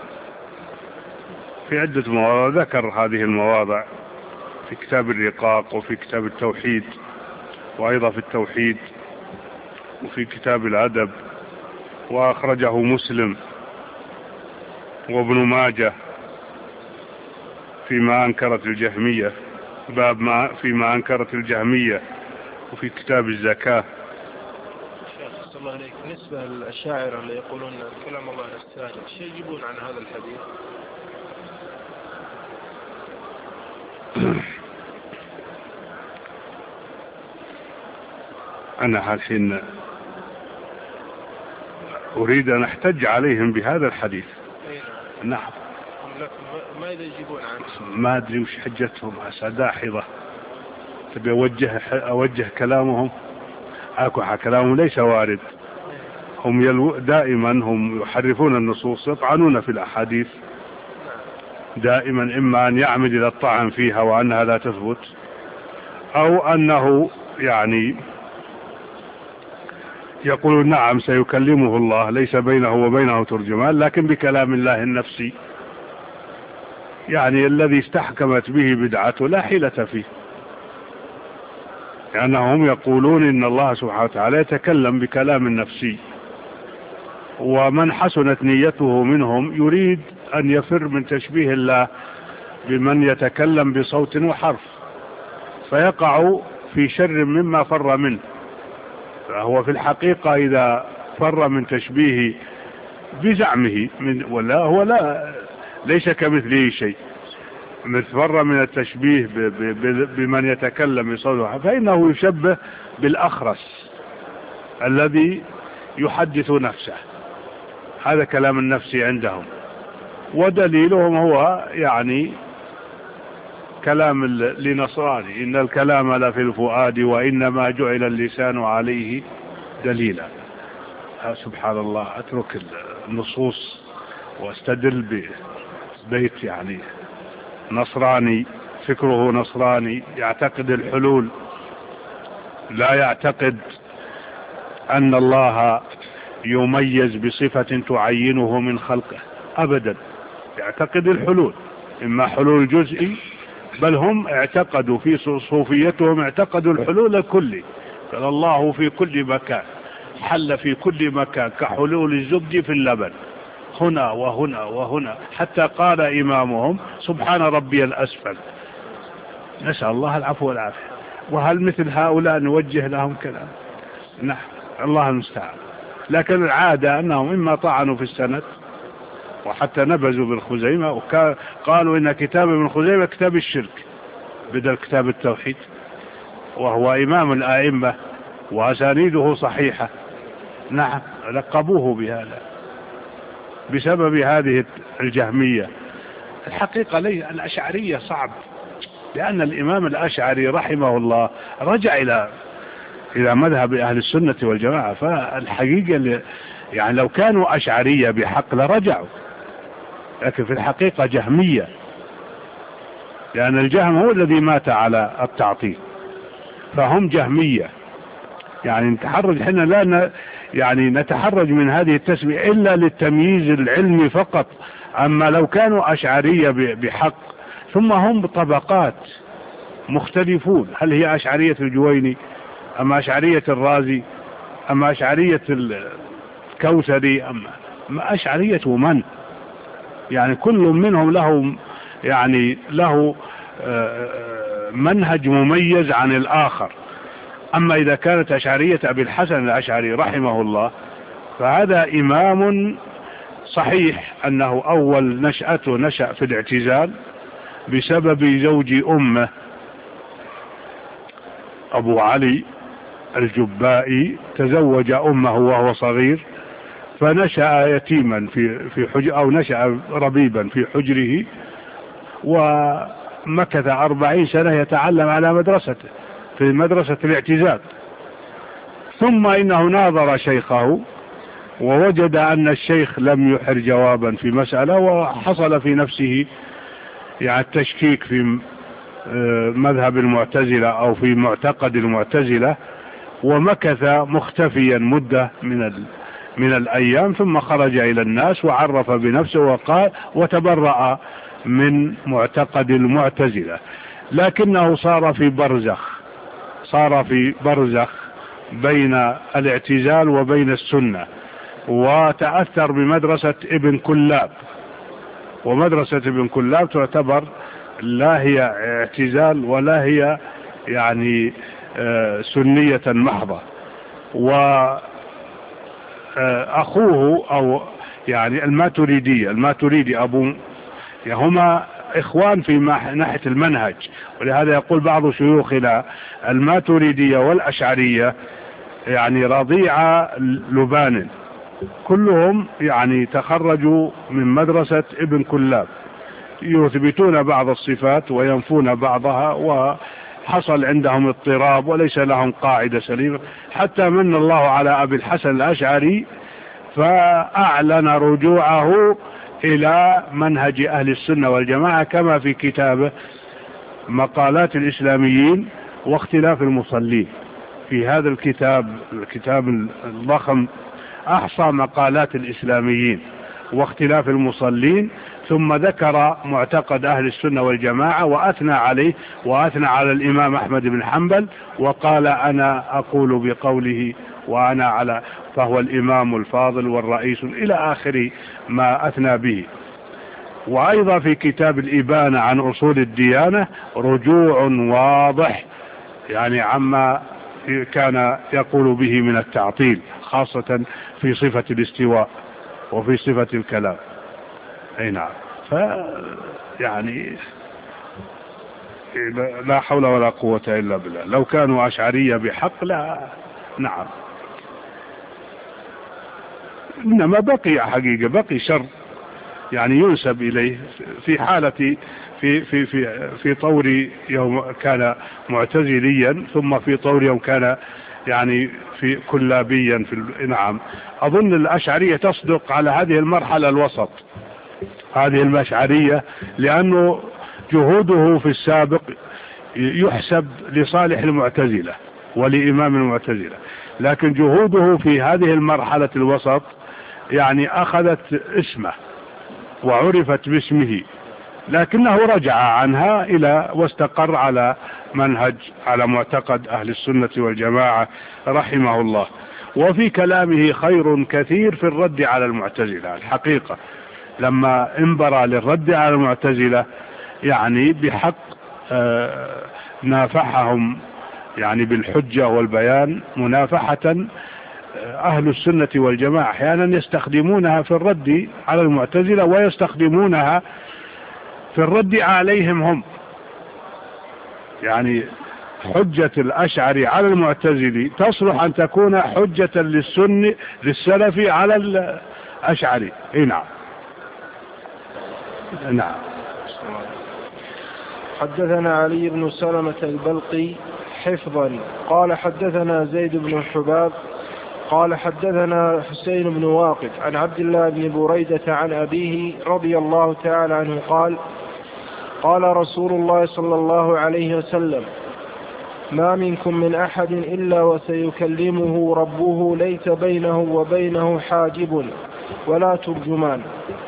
S1: عدة مواضع ذكر هذه المواضع في كتاب الرقاق وفي كتاب التوحيد وأيضا في التوحيد وفي كتاب الأدب وأخرجه مسلم وابن ماجه فيما أنكرت الجهمية باب ما فيما أنكرت الجهمية وفي كتاب الزكاة.
S2: شيخ صلى الله عليك بالنسبة للأشاعرة اللي يقولون كلام الله الساجد شيء يجيبون عن هذا الحديث؟
S1: أنا الحين أريد أن أحتج عليهم بهذا الحديث. نعم.
S2: لكن ماذا يجيبون عنه؟
S1: ما أدري وش حجتهم داحضة. تبي أوجه أوجه كلامهم أكو كلامهم ليس وارد. هم يلو دائما هم يحرفون النصوص يطعنون في الأحاديث دائما إما أن يعمد إلى الطعن فيها وأنها لا تثبت أو أنه يعني يقول نعم سيكلمه الله ليس بينه وبينه ترجمان لكن بكلام الله النفسي يعني الذي استحكمت به بدعته لا حيلة فيه لأنهم يقولون إن الله سبحانه وتعالى يتكلم بكلام نفسي ومن حسنت نيته منهم يريد أن يفر من تشبيه الله بمن يتكلم بصوت وحرف فيقع في شر مما فر منه. فهو في الحقيقة إذا فر من تشبيه بزعمه من ولا هو لا ليس كمثله شيء مثل فر من التشبيه بمن يتكلم بصوت فإنه يشبه بالأخرس الذي يحدث نفسه. هذا كلام النفس عندهم ودليلهم هو يعني كلام لنصراني إن الكلام لا في الفؤاد وإنما جعل اللسان عليه دليلا. سبحان الله. أترك النصوص واستدل ببيت يعني نصراني فكره نصراني يعتقد الحلول لا يعتقد أن الله يميز بصفة تعينه من خلقه أبدا يعتقد الحلول إما حلول جزئي بل هم اعتقدوا في صوفيتهم اعتقدوا الحلول الكلي قال الله في كل مكان، حل في كل مكان كحلول الزبد في اللبن، هنا وهنا وهنا، حتى قال إمامهم سبحان ربي الأسفل. نسأل الله العفو والعافية. وهل مثل هؤلاء نوجه لهم كلام؟ نعم، الله المستعان. لكن العادة أنهم إما طعنوا في السند، وحتى نبذوا بالخزيمة وقالوا إن كتاب ابن خزيمة كتاب الشرك بدل كتاب التوحيد، وهو إمام الآئمة وأسانيده صحيحة. نعم، لقبوه بهذا بسبب هذه الجهمية. الحقيقة لي الأشعرية صعب، لأن الإمام الأشعري رحمه الله رجع إلى إلى مذهب أهل السنة والجماعة. فالحقيقة يعني لو كانوا أشعرية بحق لرجعوا، لكن في الحقيقة جهمية، لأن الجهم هو الذي مات على التعطيل، فهم جهمية. يعني نتحرج حنا لا ن... يعني نتحرج من هذه التسمية إلا للتمييز العلمي فقط. أما لو كانوا أشعرية بحق، ثم هم طبقات مختلفون، هل هي أشعرية الجويني أم أشعرية الرازي أم أشعرية الكوثري أم أشعرية من؟ يعني كل منهم له يعني له منهج مميز عن الآخر. أما إذا كانت أشعرية أبي الحسن الأشعري رحمه الله فهذا إمام صحيح أنه أول نشأته نشأ في الاعتزال بسبب زوج أمه أبو علي الجبائي، تزوج أمه وهو صغير، فنشأ يتيما في في حجر، أو نشأ ربيبا في حجره، ومكث أربعين سنة يتعلم على مدرسته في مدرسة الاعتزال. ثم إنه ناظر شيخه ووجد أن الشيخ لم يحر جوابا في مسألة، وحصل في نفسه يعني التشكيك في مذهب المعتزلة أو في معتقد المعتزلة، ومكث مختفيا مدة من من الأيام، ثم خرج إلى الناس وعرف بنفسه وقال وتبرأ من معتقد المعتزلة. لكنه صار في برزخ، صار في برزخ بين الاعتزال وبين السنة، وتأثر بمدرسة ابن كلاب، ومدرسة ابن كلاب تعتبر لا هي اعتزال ولا هي يعني سنية محضة. وأخوه أو يعني الماتريدي الماتريدي أبو هما إخوان في ناحية المنهج، ولهذا يقول بعض شيوخنا الماتريدية والأشعرية يعني رضيع لبان، كلهم يعني تخرجوا من مدرسة ابن كلاب، يثبتون بعض الصفات وينفون بعضها، وحصل عندهم اضطراب وليس لهم قاعدة سليمة، حتى من الله على أبي الحسن الأشعري فأعلن رجوعه إلى منهج أهل السنة والجماعة، كما في كتابه مقالات الإسلاميين واختلاف المصلين. في هذا الكتاب الكتاب الضخم أحصى مقالات الإسلاميين واختلاف المصلين، ثم ذكر معتقد أهل السنة والجماعة وأثنى عليه، وأثنى على الإمام أحمد بن حنبل، وقال أنا أقول بقوله وأنا على، فهو الإمام الفاضل والرئيس إلى آخر ما أثنى به. وأيضا في كتاب الإبانة عن أصول الديانة رجوع واضح يعني عما كان يقول به من التعطيل، خاصة في صفة الاستواء وفي صفة الكلام. أي نعم. ف يعني لا حول ولا قوة إلا بالله. لو كانوا أشعرية بحق لا، نعم، إنما بقي حقيقة بقي شر يعني ينسب إليه في حالة في في في في طور يوم كان معتزليا، ثم في طور يوم كان يعني في كلابيا في. نعم، أظن الأشعرية تصدق على هذه المرحلة الوسط، هذه الأشعرية، لأنه جهوده في السابق يحسب لصالح المعتزلة ولإمام المعتزلة، لكن جهوده في هذه المرحلة الوسط يعني أخذت اسمه وعرفت باسمه، لكنه رجع عنها إلى واستقر على منهج على معتقد أهل السنة والجماعة رحمه الله. وفي كلامه خير كثير في الرد على المعتزلة الحقيقة، لما انبرى للرد على المعتزلة يعني بحق آه نافحهم يعني بالحجة والبيان منافحة. أهل السنة والجماعة أحيانا يستخدمونها في الرد على المعتزلة ويستخدمونها في الرد عليهم هم. يعني حجة الأشعري على المعتزلي تصلح أن تكون حجة للسني للسلفي على الأشعري. إيه نعم نعم.
S2: حدثنا علي بن سلمة البلقي حفظا قال حدثنا زيد بن حباب قال حدثنا حسين بن واقد عن عبد الله بن بريدة عن أبيه رضي الله تعالى عنه قال قال رسول الله صلى الله عليه وسلم ما منكم من أحد إلا وسيكلمه ربه ليس بينه وبينه حاجب ولا ترجمان.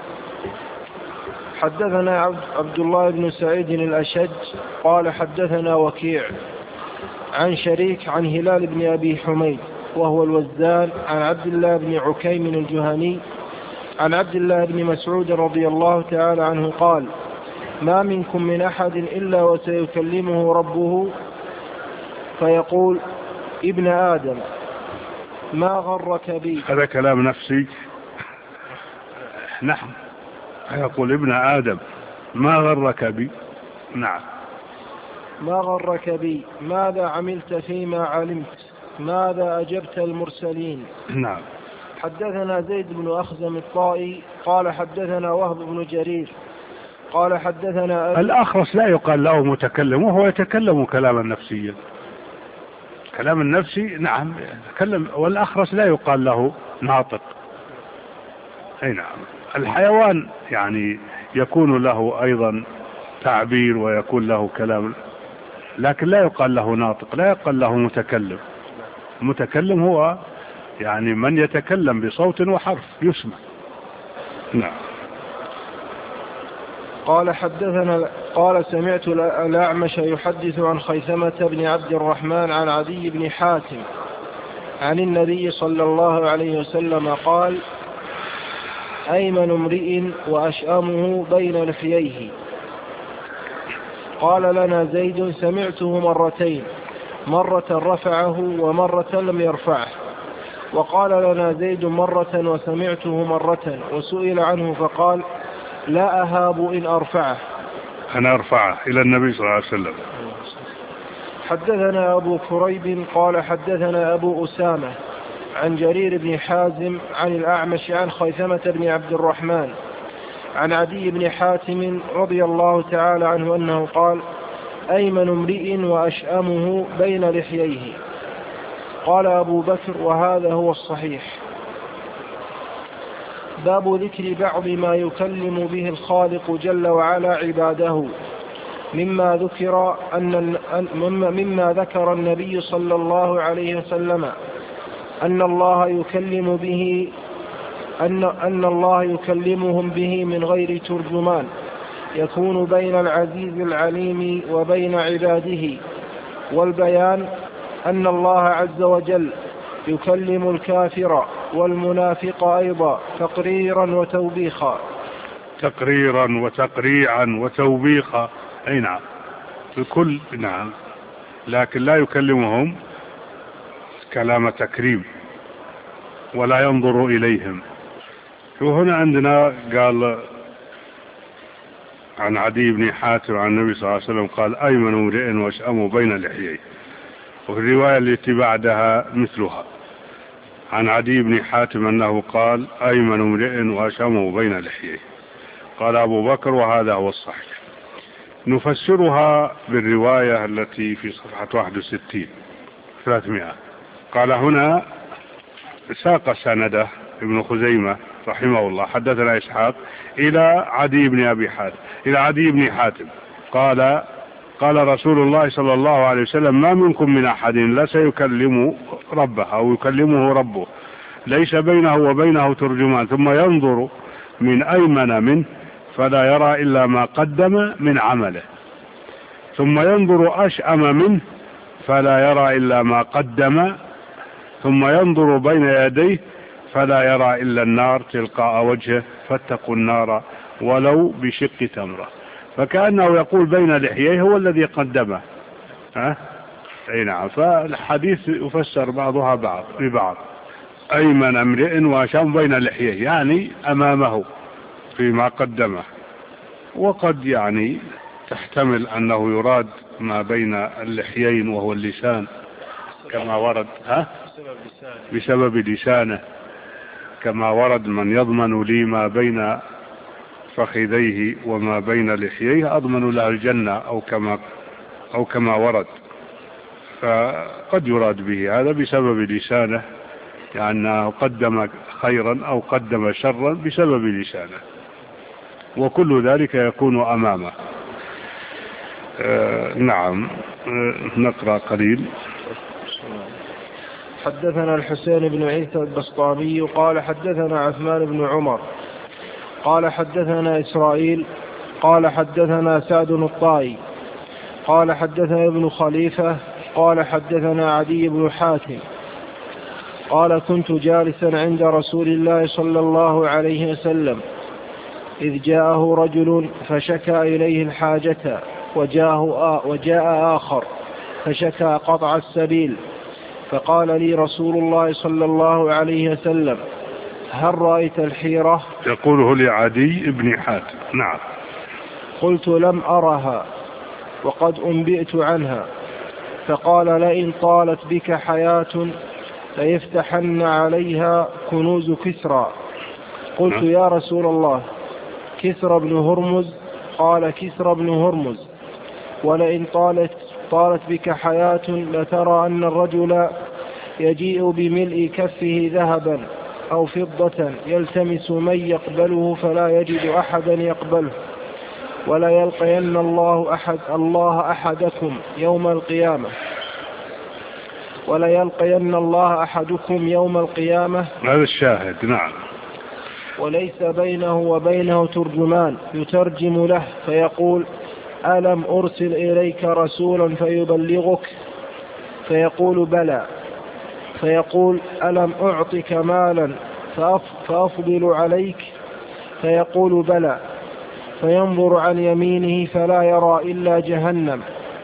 S2: حدثنا عبد الله بن سعيد الأشج قال حدثنا وكيع عن شريك عن هلال بن أبي حميد وهو الوزان عن عبد الله بن عكيم الجهني عن عبد الله بن مسعود رضي الله تعالى عنه قال ما منكم من أحد إلا وسيكلمه ربه فيقول ابن آدم ما غرك بي.
S1: هذا كلام نفسي. نعم يقول ابن آدم ما غرك بي. نعم
S2: ما غرك بي ماذا عملت فيما علمت ماذا أجبت المرسلين.
S1: نعم.
S2: حدثنا زيد بن أخزم الطائي قال حدثنا وهب بن جرير قال حدثنا
S1: الأخرس لا يقال له متكلم وهو يتكلم كلاما نفسيا. كلام النفسي نعم يتكلم، والأخرس لا يقال له ناطق. أي نعم. الحيوان يعني يكون له أيضا تعبير ويكون له كلام، لكن لا يقال له ناطق، لا يقال له متكلم. المتكلم هو يعني من يتكلم بصوت وحرف يسمع. نعم.
S2: قال حدثنا قال سمعت الأعمش يحدث عن خيثمة بن عبد الرحمن عن عدي بن حاتم عن النبي صلى الله عليه وسلم قال أيمن امرئ وأشأمه بين لحييه. قال لنا زيد سمعته مرتين مرة رفعه ومرة لم يرفعه. وقال لنا زيد مرة وسمعته مرة وسئل عنه فقال لا أهاب إن أرفعه.
S1: أنا أرفعه إلى النبي صلى الله عليه وسلم.
S2: حدثنا أبو كريب قال حدثنا أبو أسامة عن جرير بن حازم عن الأعمش عن خيثمة بن عبد الرحمن عن عدي بن حاتم رضي الله تعالى عنه أنه قال أيمن امرئ وأشأمه بين لحييه. قال أبو بكر وهذا هو الصحيح. باب ذكر بعض ما يكلم به الخالق جل وعلا عباده مما ذكر أن مما ذكر النبي صلى الله عليه وسلم أن الله يكلم به أن أن الله يكلمهم به من غير ترجمان يكون بين العزيز العليم وبين عباده. والبيان أن الله عز وجل يكلم الكافر والمنافق أيضا تقريرا وتوبيخا.
S1: تقريرا وتقريعا وتوبيخا. أي نعم الكل. نعم. لكن لا يكلمهم كلام تكريم ولا ينظر إليهم. وهنا عندنا قال عن عدي بن حاتم عن النبي صلى الله عليه وسلم قال أيمن امرئ وأشأمه بين لحييه. وفي الرواية التي بعدها مثلها عن عدي بن حاتم أنه قال أيمن امرئ وأشأمه بين لحييه. قال أبو بكر وهذا هو الصحيح. نفسرها بالرواية التي في صفحة واحد وستين ثلاثمائة. قال هنا ساق سنده ابن خزيمة رحمه الله حدثنا إسحاق إلى عدي بن أبي حاتم إلى عدي بن حاتم قال قال رسول الله صلى الله عليه وسلم ما منكم من أحد لا سيكلم ربه أو يكلمه ربه ليس بينه وبينه ترجمان ثم ينظر من أيمن منه فلا يرى إلا ما قدم من عمله. ثم ينظر أشأم منه فلا يرى إلا ما قدم، ثم ينظر بين يديه فلا يرى إلا النار تلقاء وجهه، فاتقوا النار ولو بشق تمرة. فكأنه يقول بين لحييه هو الذي قدمه. ها؟ أي نعم. فالحديث يفسر بعضها بعض ببعض. أيمن امرئ وأشأم بين لحييه، يعني أمامه فيما قدمه. وقد يعني تحتمل أنه يراد ما بين اللحيين وهو اللسان كما ورد. ها؟ بسبب لسانه كما ورد: من يضمن لي ما بين فخذيه وما بين لحييه أضمن له الجنة، أو كما أو كما ورد. فقد يراد به هذا بسبب لسانه، يعني قدم خيرا أو قدم شرا بسبب لسانه، وكل ذلك يكون أمامه. آه نعم. آه نقرأ قليل.
S2: حدثنا الحسين بن عيسى البسطامي قال حدثنا عثمان بن عمر قال حدثنا إسرائيل قال حدثنا سعد الطائي قال حدثنا ابن خليفة قال حدثنا عدي بن حاتم قال كنت جالسا عند رسول الله صلى الله عليه وسلم إذ جاءه رجل فشكى إليه الحاجة، وجاءه وجاء آخر فشكى قطع السبيل، فقال لي رسول الله صلى الله عليه وسلم هل رأيت الحيرة؟
S1: يقوله لعدي بن حاتم. نعم.
S2: قلت لم أرها وقد أنبئت عنها. فقال لئن طالت بك حياة ليفتحن عليها كنوز كسرى. قلت يا رسول الله كسرى بن هرمز؟ قال كسرى بن هرمز. ولئن طالت طالت بك حياة لترى أن الرجل يجيء بملء كفه ذهبا أو فضة يلتمس من يقبله فلا يجد أحدا يقبله، ولا يلقين الله أحد الله أحدكم يوم القيامة ولا يلقين الله أحدكم يوم القيامة.
S1: هذا الشاهد. نعم.
S2: وليس بينه وبينه ترجمان يترجم له فيقول ألم أرسل إليك رسولا فيبلغك؟ فيقول بلى. فيقول ألم أعطك مالا فأفضل عليك؟ فيقول بلى. فينظر عن يمينه فلا يرى إلا جهنم،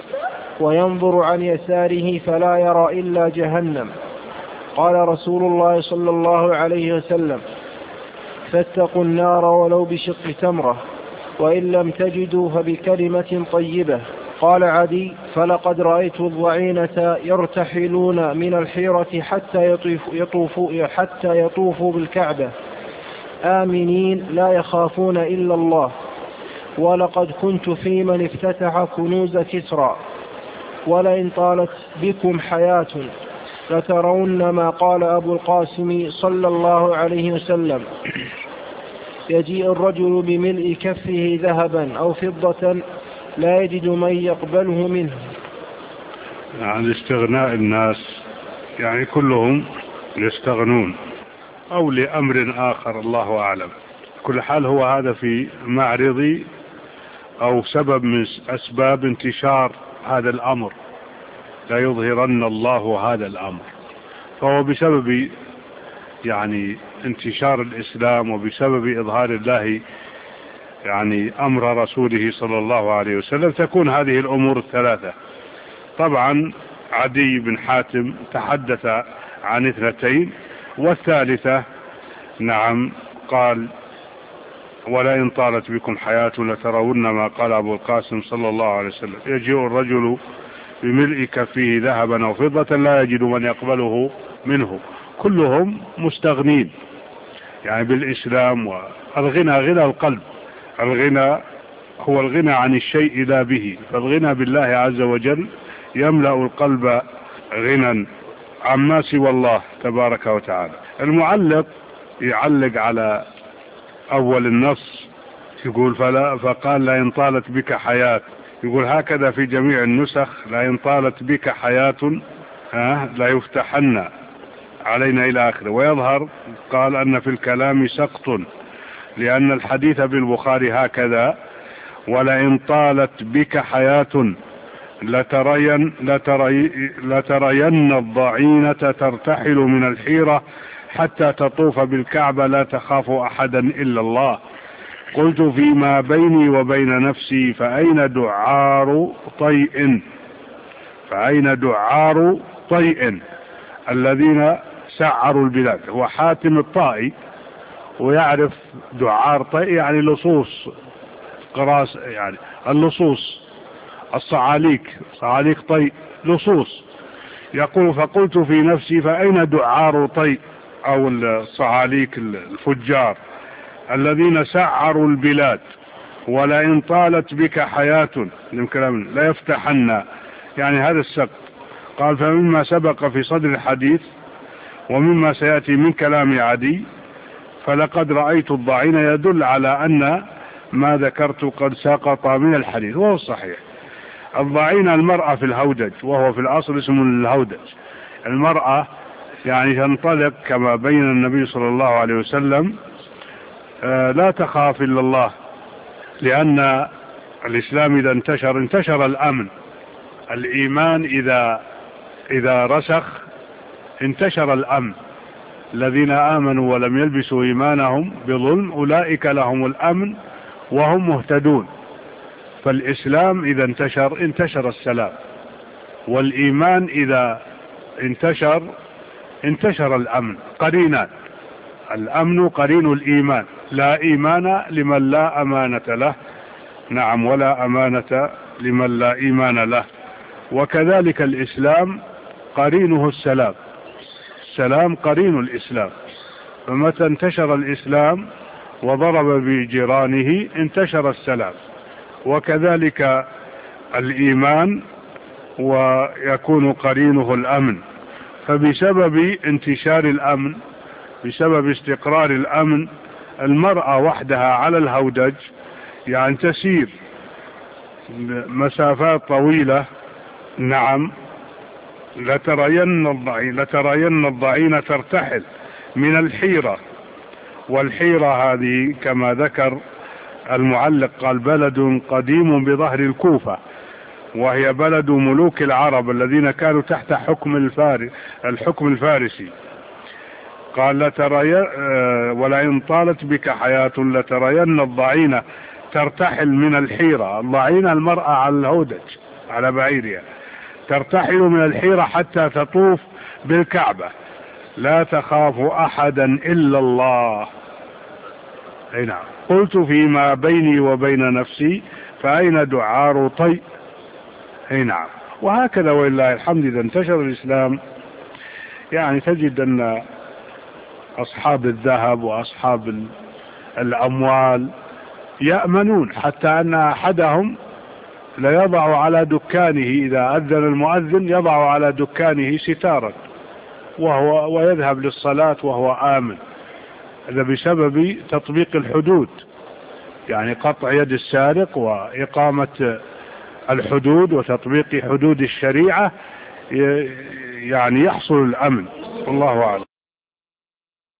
S2: وينظر عن يساره فلا يرى إلا جهنم. قال رسول الله صلى الله عليه وسلم فاتقوا النار ولو بشق تمرة، وإن لم تجدوا فبكلمة طيبة. قال عدي فلقد رأيت الضعينة يرتحلون من الحيرة حتى يطوفوا, يطوفوا, حتى يطوفوا بالكعبة آمنين لا يخافون إلا الله. ولقد كنت في من افتتح كنوز كسرى. ولئن طالت بكم حياة لترون ما قال أبو القاسم صلى الله عليه وسلم يجيء الرجل بملء كفه ذهبا أو فضة لا يجد من يقبله منه.
S1: عن استغناء الناس، يعني كلهم يستغنون أو لأمر آخر الله أعلم. كل حال هو هذا في معرض أو سبب من أسباب انتشار هذا الأمر، لا يظهرن الله هذا الأمر. فهو بسبب يعني انتشار الإسلام وبسبب إظهار الله يعني أمر رسوله صلى الله عليه وسلم تكون هذه الأمور الثلاثة. طبعا عدي بن حاتم تحدث عن اثنتين، والثالثة نعم قال ولئن طالت بكم حياة لترون ما قال أبو القاسم صلى الله عليه وسلم يجيء الرجل بملء كفه ذهبا أو فضة لا يجد من يقبله منه. كلهم مستغنين يعني بالإسلام، والغنى غنى القلب. الغنى هو الغنى عن الشيء لا به، فالغنى بالله عز وجل يملأ القلب غنى عما سوى الله تبارك وتعالى. المعلق يعلق على أول النص يقول فلا فقال لئن طالت بك حياة، يقول هكذا في جميع النسخ لئن طالت بك حياة ها لا يفتحن علينا إلى آخره. ويظهر قال أن في الكلام سقط، لأن الحديث بالبخاري هكذا ولئن طالت بك حياة لترين, لتري لترين الضعينة ترتحل من الحيرة حتى تطوف بالكعبة لا تخاف أحدا إلا الله. قلت فيما بيني وبين نفسي فأين دعار طيء فأين دعار طيء الذين سعروا البلاد. هو حاتم الطائي ويعرف دعار طيء يعني لصوص قراص، يعني اللصوص الصعاليك، صعاليك طيء لصوص. يقول فقلت في نفسي فأين دعار طيء أو الصعاليك الفجار الذين سعروا البلاد ولئن طالت بك حياة لا يفتحن، يعني هذا السبب. قال فمما سبق في صدر الحديث ومما سيأتي من كلام عدي فلقد رأيت الضعين يدل على أن ما ذكرت قد سقط من الحديث، وهو الصحيح. الضعين المرأة في الهودج، وهو في الأصل اسم الهودج. المرأة يعني تنطلق كما بين النبي صلى الله عليه وسلم آه لا تخاف إلا الله، لأن الإسلام إذا انتشر انتشر الأمن. الإيمان إذا إذا رسخ انتشر الأمن. الذين آمنوا ولم يلبسوا إيمانهم بظلم أولئك لهم الأمن وهم مهتدون. فالإسلام إذا انتشر انتشر السلام، والإيمان إذا انتشر انتشر الأمن. قرينان، الأمن قرين الإيمان، لا إيمان لمن لا أمانة له، نعم، ولا أمانة لمن لا إيمان له. وكذلك الإسلام قرينه السلام، السلام قرين الإسلام. فمتى انتشر الإسلام وضرب بجيرانه انتشر السلام. وكذلك الإيمان ويكون قرينه الأمن. فبسبب انتشار الأمن، بسبب استقرار الأمن، المرأة وحدها على الهودج يعني تسير مسافات طويلة. نعم، لترين الضعين لترين الضعين ترتحل من الحيرة. والحيرة هذه كما ذكر المعلق قال بلد قديم بظهر الكوفة، وهي بلد ملوك العرب الذين كانوا تحت حكم الفارس الحكم الفارسي. قال لتري ولئن طالت بك حياة لترين الضعين ترتحل من الحيرة. الضعين المرأة على الهودج على بعيرها، ترتحل من الحيرة حتى تطوف بالكعبة لا تخاف أحدا إلا الله. أي نعم. قلت فيما بيني وبين نفسي فأين دعار طيء. أي نعم. وهكذا ولله الحمد إذا انتشر الإسلام يعني تجد أن أصحاب الذهب وأصحاب الأموال يأمنون، حتى أن أحدهم لا يضع على دكانه إذا أذن المؤذن يضع على دكانه ستارا وهو ويذهب للصلاة وهو آمن. هذا بسبب تطبيق الحدود، يعني قطع يد السارق وإقامة الحدود وتطبيق حدود الشريعة، يعني يحصل الأمن. والله أعلم.